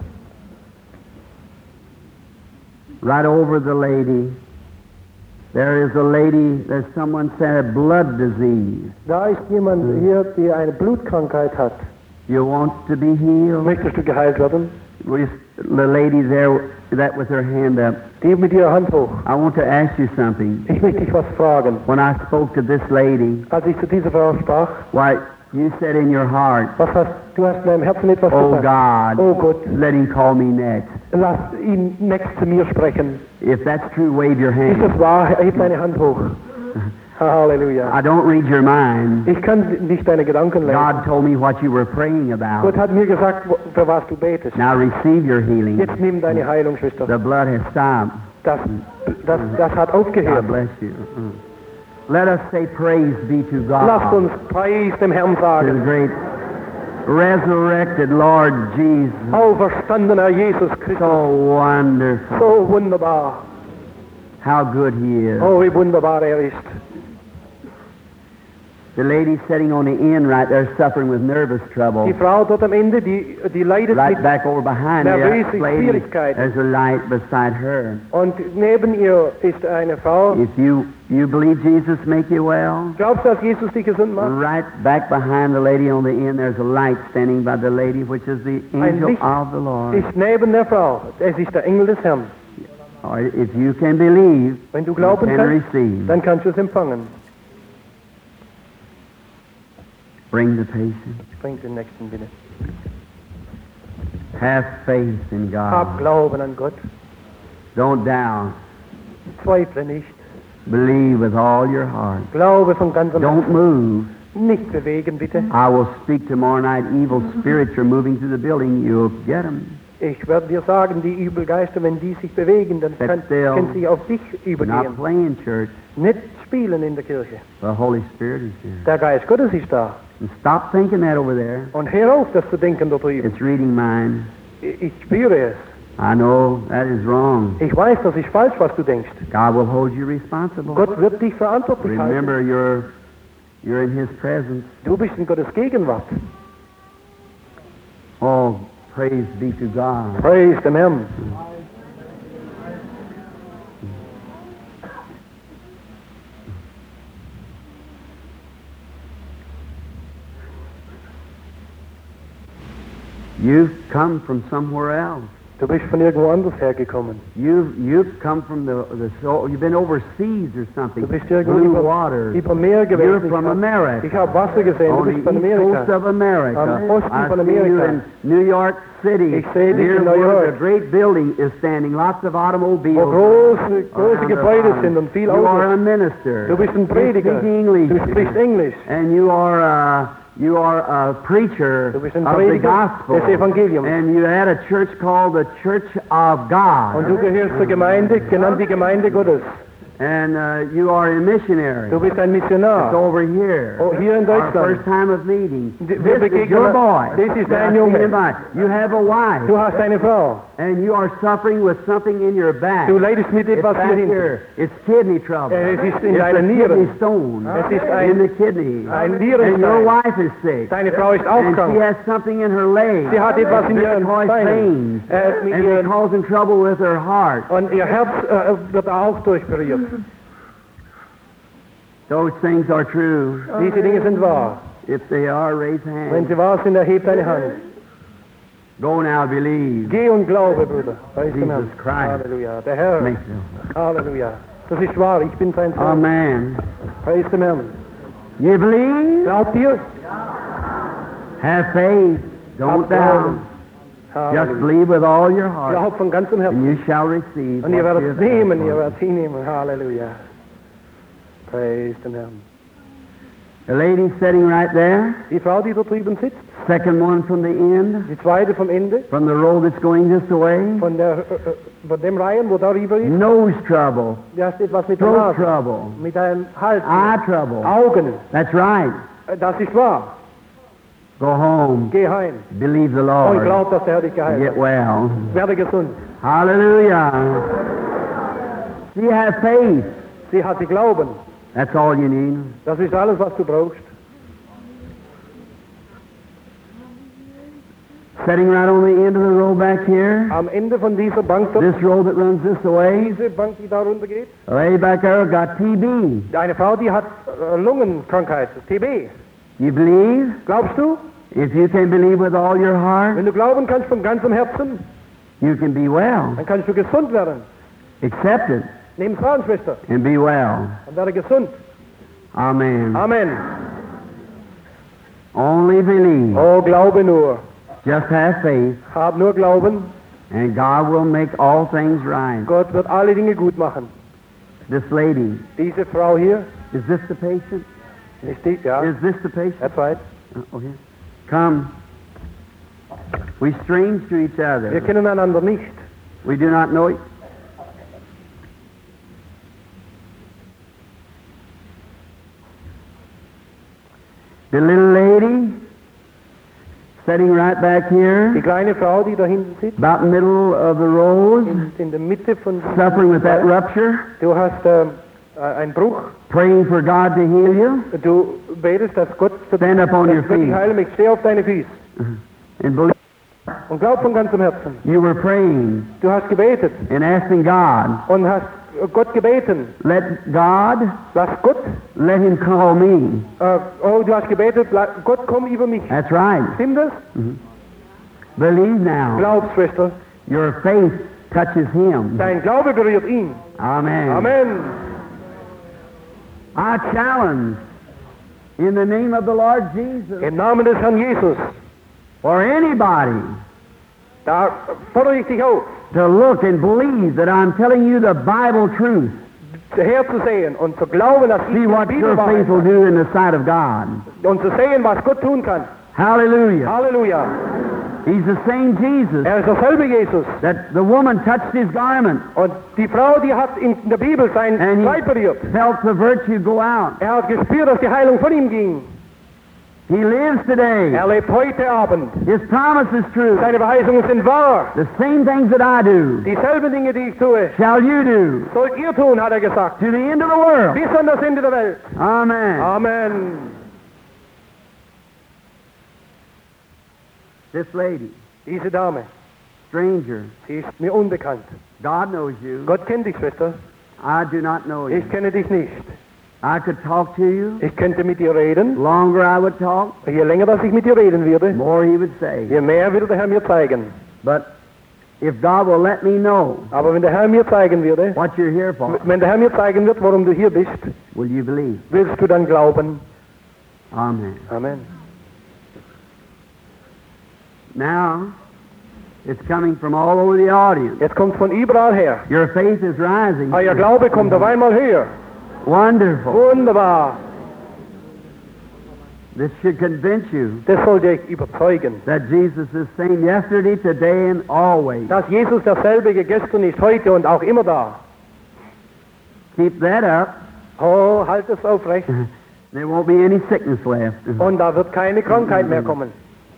Right over the lady, there is a lady, there's someone said a blood disease. Da ist jemand hier, der eine Blutkrankheit hat. You want to be healed? Möchtest du geheilt werden? With the lady there, that with her hand up. Die mit ihrer Hand hoch. I want to ask you something. Ich möchte dich was fragen. When I spoke to this lady, Als ich zu dieser Frau sprach, why, you said in your heart, was hast du hast in deinem Herzen etwas oh gesagt. God, Oh Gott, let him call me next. lass ihn next zu mir sprechen. If that's true, wave your Ist hand. das wahr? Heb deine Hand hoch. Halleluja. I don't read your mind. Ich kann nicht deine Gedanken lesen. God told me what you were praying Gott about. hat mir gesagt, wo- für was du betest. Now receive your healing. Jetzt nimm deine Heilung, Schwester. The blood has stopped. Das, das, das hat aufgehört. God bless you. Mm. Let us say praise be to Lasst God, uns Preis dem Herrn to the sagen. great resurrected Lord Jesus. Auferstandener Jesus Christus. So wonderful. So wunderbar. How good he is. Oh, wie wunderbar er ist. The lady sitting on the end right there suffering with nervous trouble. Die Frau dort am Ende, die, die leidet Right mit, back over behind nervöse the lady, Schwierigkeiten. there's a light beside her. Und neben ihr ist eine Frau. If you you believe Jesus make you well, Glaubst du, dass Jesus dich gesund macht? right back behind the lady on the end, there's a light standing by the lady, which is the angel Licht of the Lord. Ist neben der Frau. Es ist der Engel des Herrn. Or if you can believe, Wenn du you glauben can kannst, receive. dann kannst du es empfangen. Bring the patient. Bring den nächsten bitte. Have faith in Hab God. Glauben an Gott. Don't doubt. Zweifle nicht. Believe with all your heart. Glaube von ganzem Don't Herzen. move. Nicht bewegen, bitte. I will speak tomorrow night. Evil spirits are moving through the building. You'll get them. Ich werde dir sagen, die Übelgeister, wenn die sich bewegen, dann Sit kann, still. können sie auf dich Not übergehen. playing church. Nicht spielen in der Kirche. The Holy Spirit is here. Der Geist Gottes ist da. And stop thinking that over there. Und hör auf, das zu denken da drüben. It's reading mine. Ich ich spüre es. I know that is wrong. Ich weiß, das ist falsch, was du denkst. God will hold you responsible. Gott wird dich verantwortlich halten. Remember, your You're in His presence. Du bist in Gottes Gegenwart. Oh, praise be to God. Praise dem Herrn. You've come from somewhere else. Du bist von irgendwo anders hergekommen. You've you've come from the the so you've been overseas or something. Du bist irgendwo Blue über, waters. über Meer You're gewesen. from Ich hab- America. Ich habe Wasser gesehen. On Du the bist von east coast Amerika. of America. Am Osten I von see you Amerika. in New York City. Ich sehe dich Near in New where York. the great building is standing. Lots of automobiles. Wo große, große around the Gebäude bottom. sind und viel You are Autos. a minister. Du bist ein You Prediger. speak English. Du sprichst Englisch. And you are a, you are a preacher Du bist ein of the Prediger gospel. des Evangeliums. And you had a church called the Church of God. Und du gehörst zur Gemeinde, genannt die Gemeinde Gottes. And uh, you are a missionary. Du bist ein It's Missionar. over here. Oh, hier in Our Deutschland. first time of meeting. Wir This is begegnen- your boy. Das ist that dein I've Junge. seen him by. You have a wife. Du hast eine Frau. And you are suffering with something in your back. Du leidest mit It's etwas back hier hinten. here. It's kidney trouble. Äh, es ist in It's a deinen kidney Nieren. stone Es ist ein- in the kidney. ein And Nierenstein. your wife is sick. Deine Frau ist auch And she krank. has something in her leg. Sie hat etwas in ihren Varicose Beinen. veins. Äh, mit And it ihren, causing trouble with her heart. und ihr Herz äh, wird auch durchberührt. Those things are true. Diese Dinge sind wahr. If they are, raise Wenn hands. sie wahr sind, erheb deine Hand. Go now, believe. Geh und glaube, Bruder. Preis dem Jesus Herrn. Christ. Halleluja. Der Herr. Make them. Halleluja. Das ist wahr. Ich bin sein Sohn. Amen. Preis dem Herrn. You believe? Glaubt ihr? Have faith. Don't Habt doubt. Glauben. Just Halleluja. believe with all your heart, Glaubt von ganzem and Herzen. you shall receive. Und ihr what werdet you es have asked nehmen. Ihr for. werdet es hinnehmen. Halleluja. Preis dem Herrn. The lady sitting right there, Die Frau, die dort drüben sitzt, second one from the end, die zweite vom Ende, from the road that's going this way, von, der, äh, äh, von dem Reihen, wo darüber ist, nose trouble, die hast etwas mit der throat Nase, trouble, mit deinem Hals, eye trouble. Augen. That's right. Äh, Das ist wahr. Go home. Geh heim Believe the und Lord. glaub, dass der Herr dich geheilt Get hat. well. Werde gesund. Hallelujah. You have faith. Sie hat die Glauben. That's all you need. Das ist alles, was du brauchst. Sitting right on the end of the road back here, Am Ende von dieser Bank dort, this road that runs this way, diese Bank, die da runter geht, a lady back there got T B. eine Frau, die hat äh, Lungenkrankheit, T B. You believe? Glaubst du? If you can believe with all your heart, Wenn du glauben kannst von ganzem Herzen, you can be well. dann kannst du gesund werden. Accept it Nimm's an, Schwester, and be well. und werde gesund. Amen. Amen. Only believe. Oh, glaube nur. Just have faith, Hab nur Glauben. and God will make all things right. Gott wird alle Dinge gut machen. This lady, Diese Frau hier, is this the patient? ist die, ja, Is this the patient? that's right. Uh, Okay. Come. We strange to each Wir other. kennen einander nicht. We do not know it. The little lady sitting right back Die here, kleine Frau, die da hinten sitzt, about in the middle of the rows, in, in der Mitte von suffering with that rupture, Du hast ähm, äh, einen Bruch. praying for God to heal you, Du betest, dass Gott Stand up on your dass Gott dich feet. heilen möchte. Steh auf deine Füße and believe und glaub von ganzem Herzen. you were praying Du hast gebetet and asking God, und hast Gott gebeten. let God, Lass Gott, let him call me. äh, oh, du hast gebetet, la- Gott komm über mich. That's right. Stimmt das? Believe now. Glaub, Schwester. Your faith touches him. Dein Glaube berührt ihn. Amen. Amen. I challenge in the name of the Lord Jesus Im Namen des Herrn Jesus, for anybody da fordere ich dich auf, to look and believe that I'm telling you the Bible truth. herzusehen und zu glauben, dass ich See die what Bibel your faith will wahrheit do in the sight of God. und zu sehen, was Gott tun kann. Hallelujah. Halleluja. He's the same Jesus Er ist derselbe Jesus. that the woman touched his garment Und die Frau, die hat in der Bibel sein and Kleid berührt. he felt the virtue go out. Er hat gespürt, dass die Heilung von ihm ging. He lives today. Er lebt heute Abend. His promise is true. Seine Verheißungen sind wahr. The same things that I do Dieselben Dinge, die ich tue, shall you do sollt ihr tun, hat er gesagt. to the end of the world. Bis an das Ende der Welt. Amen. Amen. This lady, Diese Dame, stranger, sie ist mir unbekannt. God knows you. Gott kennt dich, Schwester. I do not know you. Ich kenne dich nicht. I could talk to you. Ich könnte mit dir reden. Longer I would talk, Je länger, dass ich mit dir reden würde, more he would say. je mehr würde der Herr mir zeigen. But if God will let me know Aber wenn der Herr mir zeigen würde, what you're here for, wenn der Herr mir zeigen wird, warum du hier bist, will you believe? willst du dann glauben? Amen. Amen. Now, it's coming from all over the audience. Jetzt kommt von überall her. Your faith is rising. Euer Glaube kommt auf einmal höher. Wonderful. Wunderbar. This should convince you Das sollte euch überzeugen, that Jesus is same yesterday, today, and always. dass Jesus derselbige gestern ist, heute und auch immer da. Keep that up. Oh, halt es aufrecht. There won't be any sickness left. Und da wird keine Krankheit mehr kommen.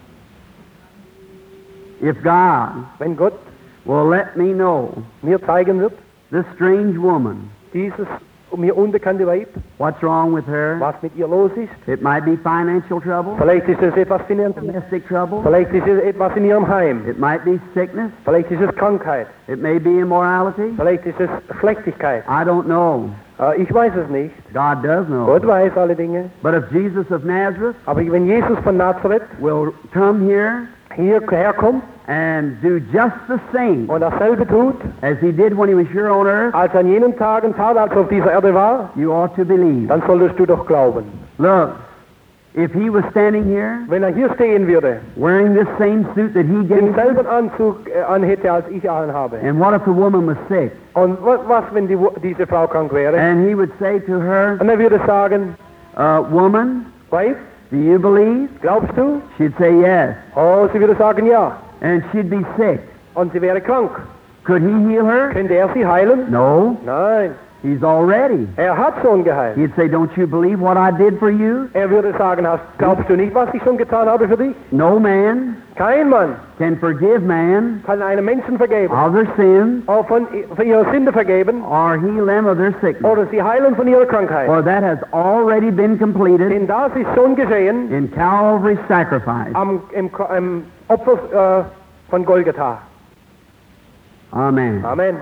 If God Wenn Gott will let me know mir zeigen wird, this strange woman, dieses mir unbekannte Weib, what's wrong with her? was mit ihr los ist, It might be financial trouble, vielleicht ist es etwas finanziell, domestic trouble, vielleicht ist es etwas in ihrem Heim, it might be sickness, vielleicht ist es Krankheit, it may be immorality. vielleicht ist es Schlechtigkeit. I don't know. Äh, Ich weiß es nicht. God does know. Gott weiß alle Dinge. But if Jesus of Nazareth Aber wenn Jesus von Nazareth will come here hierher kommt and do just the same und dasselbe tut, as he did when he was here on earth, als er an jenen Tagen tat, als er auf dieser Erde war, you ought to believe. dann solltest du doch glauben. Look, if he was standing here Wenn er hier stehen würde, wearing this same suit that he gave, denselben Anzug äh, anhätte, als ich anhabe, and what if the woman was sick? und wa- was, wenn die, Wo- diese Frau krank wäre? And he would say to her, Und er würde sagen, uh, woman, Weib, do you believe? glaubst du? She'd say yes. Oh, sie würde sagen, ja. And she'd be sick. Und sie wäre krank. Could he heal her? Könnte er sie heilen? No, Nein. he's already. Er hat schon geheilt. He'd say, don't you believe what I did for you? Er würde sagen, hast, glaubst du nicht, was ich schon getan habe für dich? No man Kein Mann can forgive man kann einem Menschen vergeben. of their sins Auch von, von ihrer Sünde vergeben or heal them of their sickness. oder sie heilen von ihrer Krankheit. For that has already been completed Denn das ist schon geschehen in Calvary's sacrifice. am im, Ko- im Opfer äh, von Golgatha. Amen. Amen.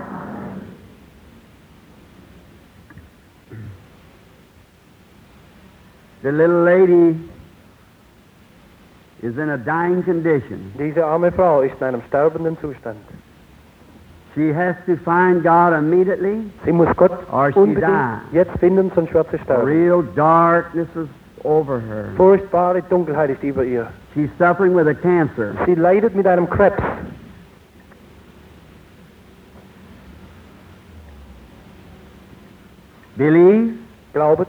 The little lady is in a dying condition. Diese arme Frau ist in einem sterbenden Zustand. She has to find God immediately. Sie muss Gott Or she unbedingt die. jetzt finden, sonst wird sie A sterben. real darkness is over her. Furchtbare Dunkelheit ist über ihr. She's suffering with a cancer. Sie leidet mit einem Krebs. Believe. Glaubet,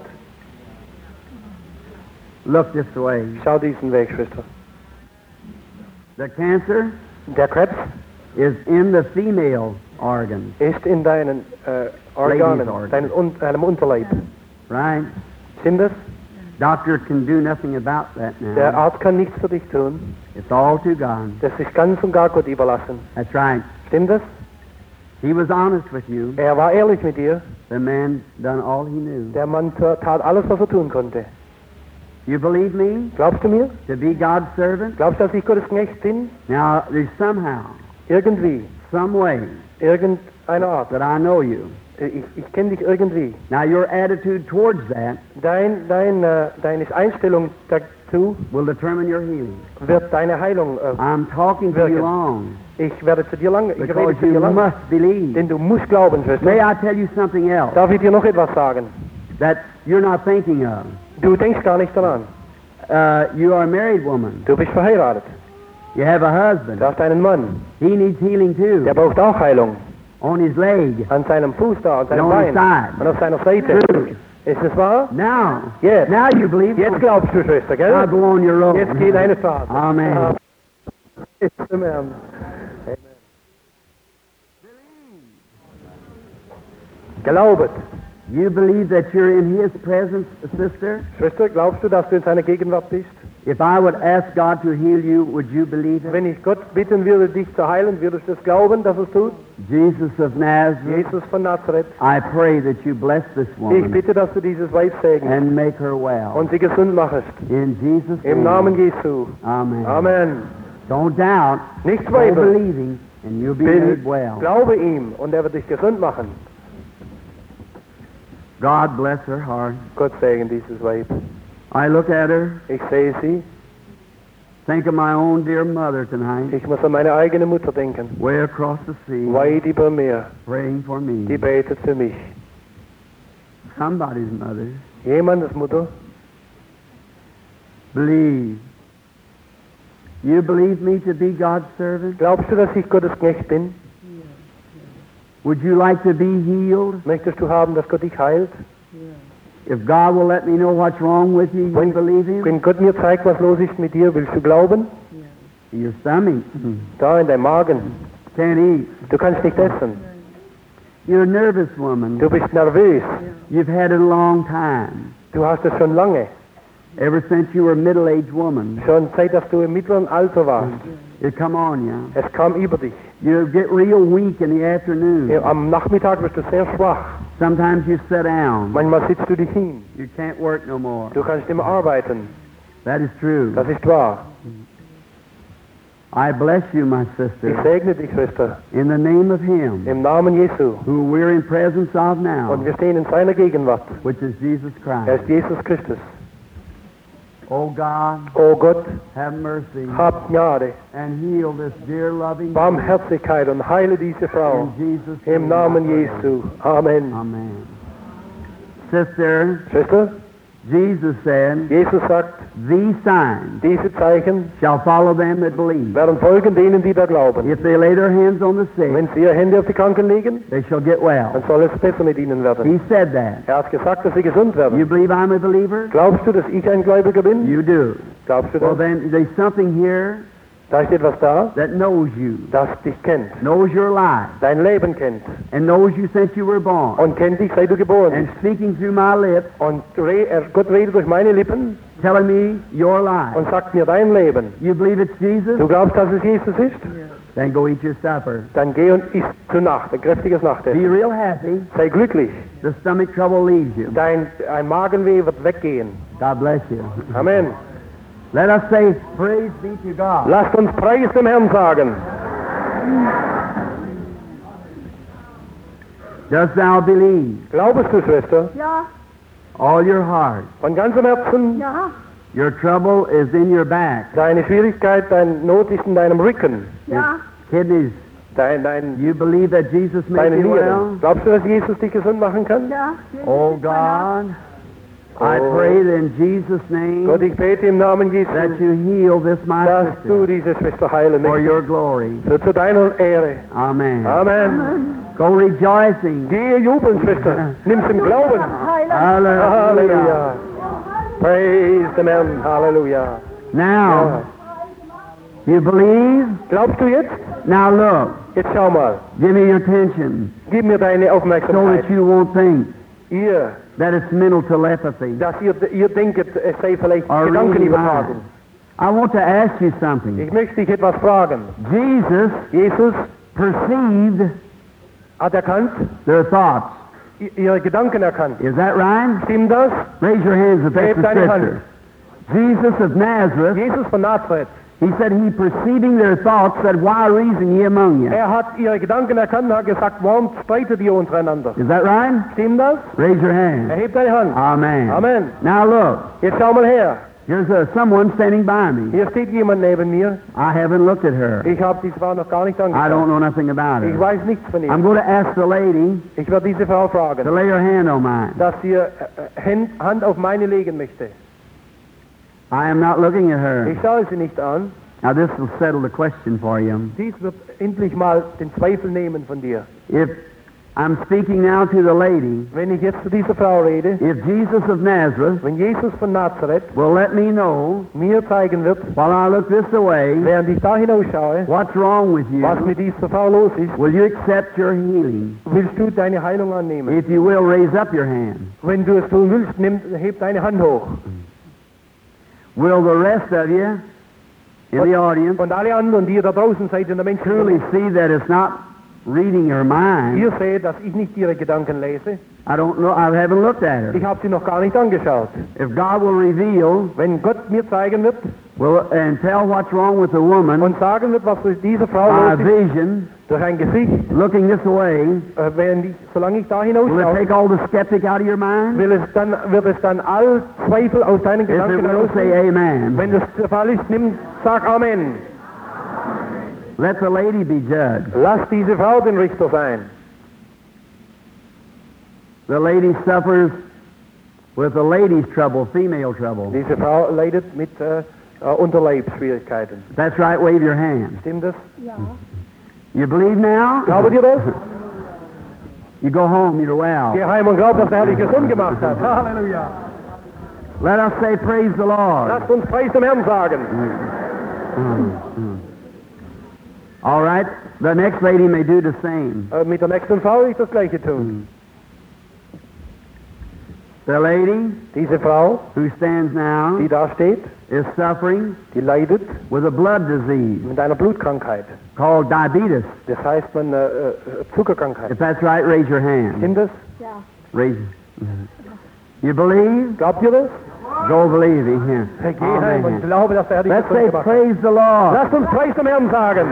Look this way. schau diesen Weg, Schwester. The cancer Der Krebs is in the female organ, ist in deinen äh, Organen, Ladies' organ. deinen, un, deinem Unterleib. right? Sind es? Doctor can do nothing about that Der now. Arzt kann nichts für dich tun. It's all to God. Das ist ganz und gar Gott überlassen. That's right. Stimmt es? He was honest with you. Er war ehrlich mit dir. The man done all he knew. Der Mann tat alles, was er tun konnte. You believe me Glaubst du mir? to be God's servant? Glaubst du, dass ich Gottes Knecht bin? Now, there's somehow, Irgendwie. some way Irgendeine Art. that I know you. Ich, ich kenne dich irgendwie. Now, your attitude towards that Dein, dein, äh, deine Einstellung dazu will determine your healing. wird deine Heilung. Äh, I'm talking to you Wirken. long ich werde zu dir lange. Ich because rede zu you dir lange. must believe. Denn du musst glauben, May Schwester. I tell you something else Darf ich dir noch etwas sagen? that you're not thinking of? Du denkst gar nicht daran. Uh, you are a married woman. Du bist verheiratet. You have a husband. Du hast einen Mann. He needs healing too. Der braucht auch Heilung. On his leg. An seinem Fuß da, an seinem And on his Bein. side. Und auf seiner Seite. True. Ist es wahr? Now, Jetzt. now you believe. Jetzt glaubst du, Schwester, Now gell? go on your own. Jetzt geh deine Fahrt. Amen. Ja. Ist im Ernst. Amen. Glaubet. You believe that you're in his presence, sister? Schwester, glaubst du, dass du in seiner Gegenwart bist? If I would ask God to heal you, would you believe it? Wenn ich Gott bitten würde, dich zu heilen, würdest du es glauben, dass es tut? Jesus of Nazareth, Jesus von Nazareth, I pray that you bless this ich woman bitte, dass du dieses Weib segnest and make her well. und sie gesund machst. In Jesus' Im name. Namen Jesu. Amen. Amen. Don't doubt. Nicht Go zweifeln. believing, and you'll be made Bin, well. glaube ihm und er wird dich gesund machen. God bless her heart. Gott segne dieses Weib. I look at her, Ich sehe sie. think of my own dear mother tonight, Ich muss an meine eigene Mutter denken. way across the sea, Weit über Meer. praying for Die me. betet für mich. Somebody's mother. Jemandes Mutter. Believe. You believe me to be God's servant? Glaubst du, dass ich Gottes Knecht bin? Would you like to be healed? Möchtest du haben, dass Gott dich heilt? If God will let me know what's wrong with you, you Wenn, believe Him? wenn Gott mir zeigt, was los ist mit dir, willst du glauben? Your stomach. Da in deinem Magen. Can't eat. Du kannst nicht essen. You're a nervous woman. Du bist nervös. You've had it a long time. Du hast es schon lange. Ever since you were a middle-aged woman. Schon seit, dass du im mittleren Alter warst. It come on you. Es kam über dich. You get real weak in the afternoon. Ja, am Nachmittag wirst du sehr schwach. Sometimes you sit down. Manchmal sitzt du dich hin. You can't work no more. Du kannst immer arbeiten. That is true. Das ist wahr. I bless you, my Ich sister, segne dich, Schwester. in the name of Him Im Namen Jesu. who we're in presence of now, Und wir stehen in seiner Gegenwart. which is Jesus Er Christ. ist Jesus Christus. Oh God, O Gott, have mercy hab Gnade, and heal this dear loving Barmherzigkeit und heile diese Frau. in Jesus' Im name. Namen Jesu. Amen. Amen. Sister, Schwester, Jesus said, Jesus sagt, these signs diese Zeichen shall follow them that believe. werden folgen denen, die da glauben. If they lay their hands on the sick, Wenn sie ihre Hände auf die Kranken legen, they shall get well. dann soll es besser mit ihnen werden. He said that. Er hat gesagt, dass sie gesund werden. You believe I'm a believer? Glaubst du, dass ich ein Gläubiger bin? You do. Glaubst du Well, das? then there's something here Da ist etwas da, that knows you, das dich kennt, knows your life, dein Leben kennt and knows you since you were born. und kennt dich, seit du geboren And bist. speaking through my lips, Und re er, Gott redet durch meine Lippen telling me your life. und sagt mir dein Leben. You believe it's Jesus? Du glaubst, dass es Jesus ist? Then go eat your supper. Dann geh und iss zu Nacht, ein kräftiges Be Nachtessen. real happy. Sei glücklich, The stomach trouble leaves you. dein ein Magenweh wird weggehen. God bless you. Amen. Let us say, praise be to God. Lasst uns Preis dem Herrn sagen. Dost thou believe? Glaubst du, Schwester? Ja, All your heart. Von ganzem Herzen, ja, Your trouble is in your back. deine Schwierigkeit, dein Not ist in deinem Rücken, ja, Kidneys. dein, dein, You believe that Jesus made deine you Nieren. well? Glaubst du, dass Jesus dich gesund machen kann? ja. Oh God, I Oh. pray that in Jesus' name Gott, ich bete im Namen Jesu, that you heal this my dass du sister diese Schwester heilen for möchtest. your glory. So zu deiner Ehre. Amen. Amen. Go rejoicing. Gehe jubeln, Schwester. Nimm's im Glauben. Heiland. Halleluja. Praise dem Herrn. Halleluja. Now, you believe? Glaubst du jetzt? Now look, Jetzt schau mal. give me your attention Gib mir deine so Aufmerksamkeit. that you won't think Ihr, that it's mental telepathy. dass ihr, ihr denkt, es sei vielleicht Or Gedanken reading übertragen. minds. I want to ask you something. Ich möchte dich etwas fragen. Jesus Jesus perceived hat erkannt, their thoughts. i- ihre Gedanken erkannt. Is that right? Stimmt das? Raise your hands if that's Heb the deine scripture. Jesus of Nazareth, Jesus von Nazareth. he said, he perceiving their thoughts said, why reason ye among you? Er hat ihre Gedanken erkannt und hat gesagt, warum streitet ihr untereinander? Is that right? Stimmt das? Raise your hand. Erheb deine Hand. Amen. Amen. Now look, Jetzt schau mal her. here's uh, someone standing by me. Hier steht jemand neben mir. I haven't looked at her. Ich habe diese Frau noch gar nicht I don't angeschaut. know nothing about Ich her. weiß nichts von I'm ihr. going to ask the lady Ich werde diese Frau to fragen, lay her hand on mine. dass sie äh, äh, Hand- Hand auf meine legen möchte. I am not looking at her. Ich schaue sie nicht an. Now this will settle the question for you. Dies wird endlich mal den Zweifel nehmen von dir. If I'm speaking now to the lady, Wenn ich jetzt zu dieser Frau rede, if Jesus of Nazareth wenn Jesus von Nazareth will let me know mir zeigen wird, while I look this away während ich da hinausschaue, what's wrong with you, was mit dieser Frau los ist, will you accept your healing? willst du deine Heilung annehmen? If you will, raise up your hand. Wenn du es tun willst, nimm, heb deine Hand hoch. will the rest of you in the audience Und alle anderen, die ihr da draußen seid in der truly Menschenmenge, see that it's not reading your mind? ihr seht, dass ich nicht ihre Gedanken lese. I don't know. I haven't looked at her. Ich habe sie noch gar nicht angeschaut. If God will reveal Wenn Gott mir zeigen wird will, and tell what's wrong with the woman und sagen wird, was durch diese Frau by a los ist, vision, durch ein Gesicht, looking this way, äh, während ich, solange ich da will it hinausschaue, take all the skeptic out of your mind? will es dann, wird es dann all Zweifel aus deinen If it Gedanken will, say herausnehmen. amen. Wenn das der Fall ist, nimm, sag Amen. Let the lady be judged. Lass diese Frau den Richter sein. The lady suffers with the lady's trouble, female trouble. Diese Frau leidet mit äh, äh, Unterleibsschwierigkeiten. That's right. Wave your hand. Stimmt das? You believe now? Glaubt ihr das? You go home. You're well. Geh heim und glaub, dass der Herr dich gesund gemacht hat. Halleluja. Let us say, praise the Lord. Lasst uns Preis dem Herrn sagen. All right. The next lady may do the same. Äh, mit der nächsten Frau will ich das Gleiche tun. The lady Diese Frau, who stands now die da steht, is suffering die leidet with a blood disease mit einer Blutkrankheit. called diabetes. Das heißt man äh, äh, Zuckerkrankheit. If that's right, raise your hand. Stimmt das? Raise. You believe? Glaubt ihr das? Go believing. Yeah. Hey, geh heim und Amen. glaube, dass der Herr dich Let's gesund say, gemacht hat. praise the Lord. Lasst uns Preis dem Herrn sagen.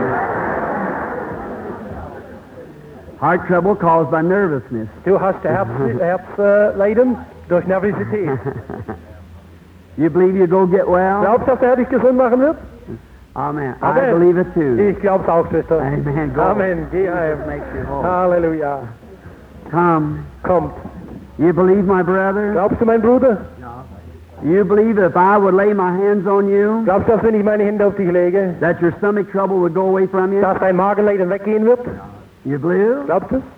Heart trouble caused by nervousness. Du hast Herzleiden Herz, äh, Leiden durch Nervosität. You believe you go get well? Glaubst du, dass der Herr dich gesund machen wird? Amen. I Amen. believe it too. Ich glaub's auch, Schwester. Amen. Go. Amen. Geh heim. Makes you whole. Halleluja. Come. Kommt. You believe, my brother? Glaubst du, mein Bruder? You believe if I would lay my hands on you, Glaubst du, dass wenn ich meine Hände auf dich lege, that your stomach trouble would go away from you? dass dein Magenleiden weggehen wird? You believe? Glaubst du?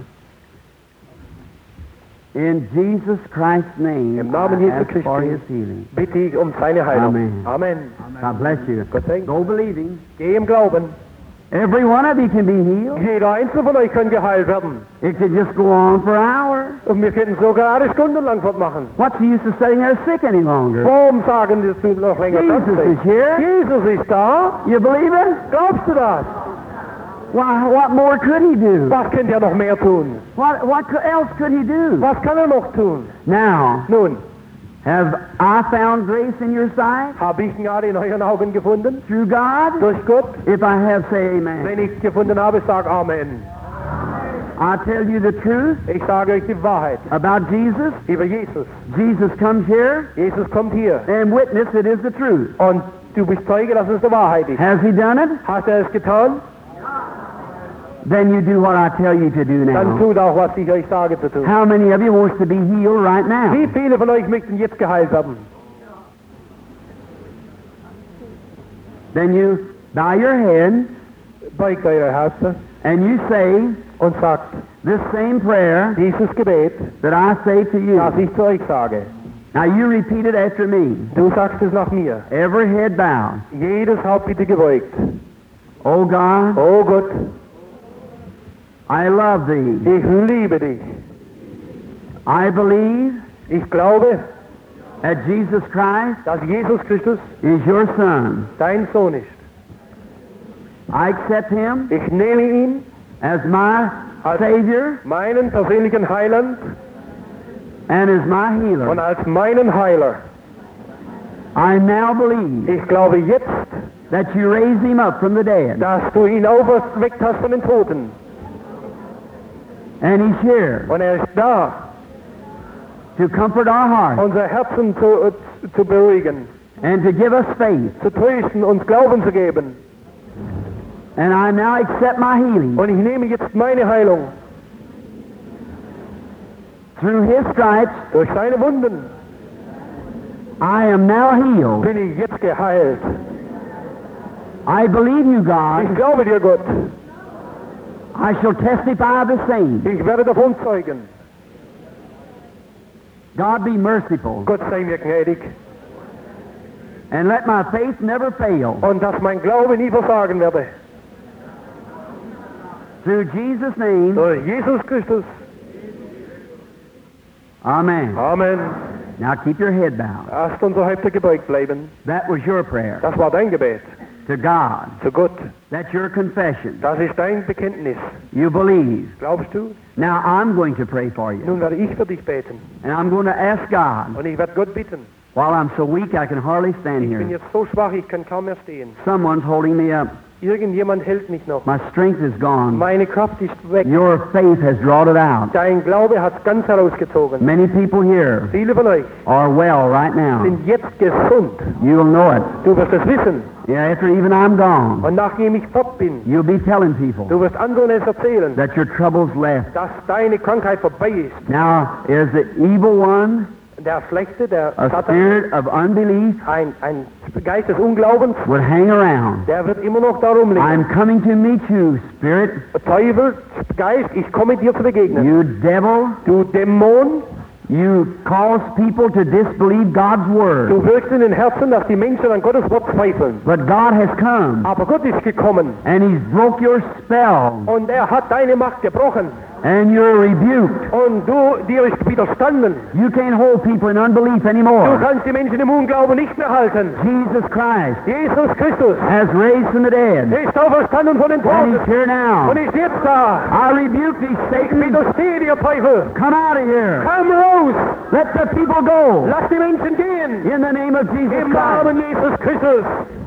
In Jesus Christ's name, Im Namen I Jesu ask for Christi. His healing. Bitte ich um seine Heilung. Amen. Amen. God bless you. Gott segne. Go believing. Geh im Glauben. Every one of you can be healed. Jeder einzelne von euch kann geheilt werden. It could just go on for hours. Und wir können sogar eine Stunde lang fortmachen. What's the use of sitting there sick any longer? Warum sagen wir, dass du noch länger Jesus kannst? is here. Jesus ist da. You believe it? Glaubst du das? Why, what more could he do? Was könnte er noch mehr tun? What, what co- else could he do? Was kann er noch tun? Now, Nun, have I found grace in your sight habe ich Gnade in euren Augen gefunden? through God? Durch Gott? If I have, say amen. Wenn ich gefunden habe, sag Amen. I tell you the truth Ich sage euch die Wahrheit about Jesus. über Jesus. Jesus comes here Jesus kommt hier and witness it is the truth. und du bist Zeuge, dass es die Wahrheit ist. Has he done it? Hast er es getan? Then you do what I tell you to do Dann now. tut auch, was ich euch sage zu tun. How many of you wants to be healed right now? Wie viele von euch möchten jetzt geheilt werden? Then you bow your head Beugt eure Herzen and you say und sagt, this same prayer dieses Gebet, that I say to you. das ich zu euch sage. Now you repeat it after me. Du sagst es nach mir. Every head bowed. Jedes Haupt bitte gebeugt. Oh God, Oh Gott, I love thee. ich liebe dich. I believe Ich glaube, that Jesus Christ dass Jesus Christus is your Son. dein Sohn ist. I accept him Ich nehme ihn as my als Savior meinen persönlichen Heiland and as my und healer. als meinen Heiler. I now believe Ich glaube jetzt, that you raised him up from the dead. dass du ihn auferweckt hast von den Toten. And he's here Und er ist da, to comfort our hearts unser Herzen zu, zu beruhigen, and to give us faith. zu trösten, uns Glauben zu geben. And I now accept my healing. Und ich nehme jetzt meine Heilung. Through his stripes, Durch seine Wunden I am now healed. bin ich jetzt geheilt. I believe you, God. Ich glaube dir, Gott. I shall testify the same. Ich werde davon zeugen. God be merciful, Gott sei mir gnädig. and let my faith never fail. Und dass mein Glaube nie versagen werde. Through Jesus' name, Durch Jesus Christus. amen. Amen. Now keep your head bowed. Lasst unsere Häupter gebeugt bleiben. That was your prayer Das war dein Gebet to God. zu Gott. That's your confession. Das ist dein Bekenntnis. You believe. Glaubst du? Now I'm going to pray for you. Nun werde ich für dich beten. And I'm going to ask God. Und ich werde Gott bitten. While I'm so weak I can hardly stand Ich bin here. jetzt so schwach, ich kann kaum mehr stehen. Someone's holding me up. Irgendjemand hält mich noch. My strength is gone. Meine Kraft ist weg. Your faith has drawn it out. Dein Glaube hat es ganz herausgezogen. Many people here Viele von euch are well right now. sind jetzt gesund. You'll know it. Du wirst es wissen. Yeah, after even I'm gone, Und nachdem ich fort bin, you'll be telling people du wirst anderen es erzählen, that your trouble's left. dass deine Krankheit vorbei ist. Now, is the evil one, Der Schlechte, der a Satan, spirit of unbelief, ein, ein Geist des Unglaubens, would hang around. der wird immer noch darum liegen. I'm coming to meet you, spirit, Teufel, Geist, ich komme dir zu begegnen. you devil. Du Dämon, You cause people to disbelieve God's word. du wirkst in den Herzen, dass die Menschen an Gottes Wort zweifeln. But God has come, Aber Gott ist gekommen and He's broke your spell, und er hat deine Macht gebrochen. and you're rebuked. Und du, dir ist widerstanden. You can't hold people in unbelief Du anymore. kannst die Menschen im Unglauben nicht mehr halten. Jesus Christ Jesus Christus has raised from the dead, ist auferstanden von den and Toten He's here now. und ist jetzt da. I rebuke thee, Satan. Widerstehe dir, Teufel. Come out of here. Komm raus. Let the people go. Lass die Menschen gehen. In the name of Jesus Im Christ. Namen Jesus Christus.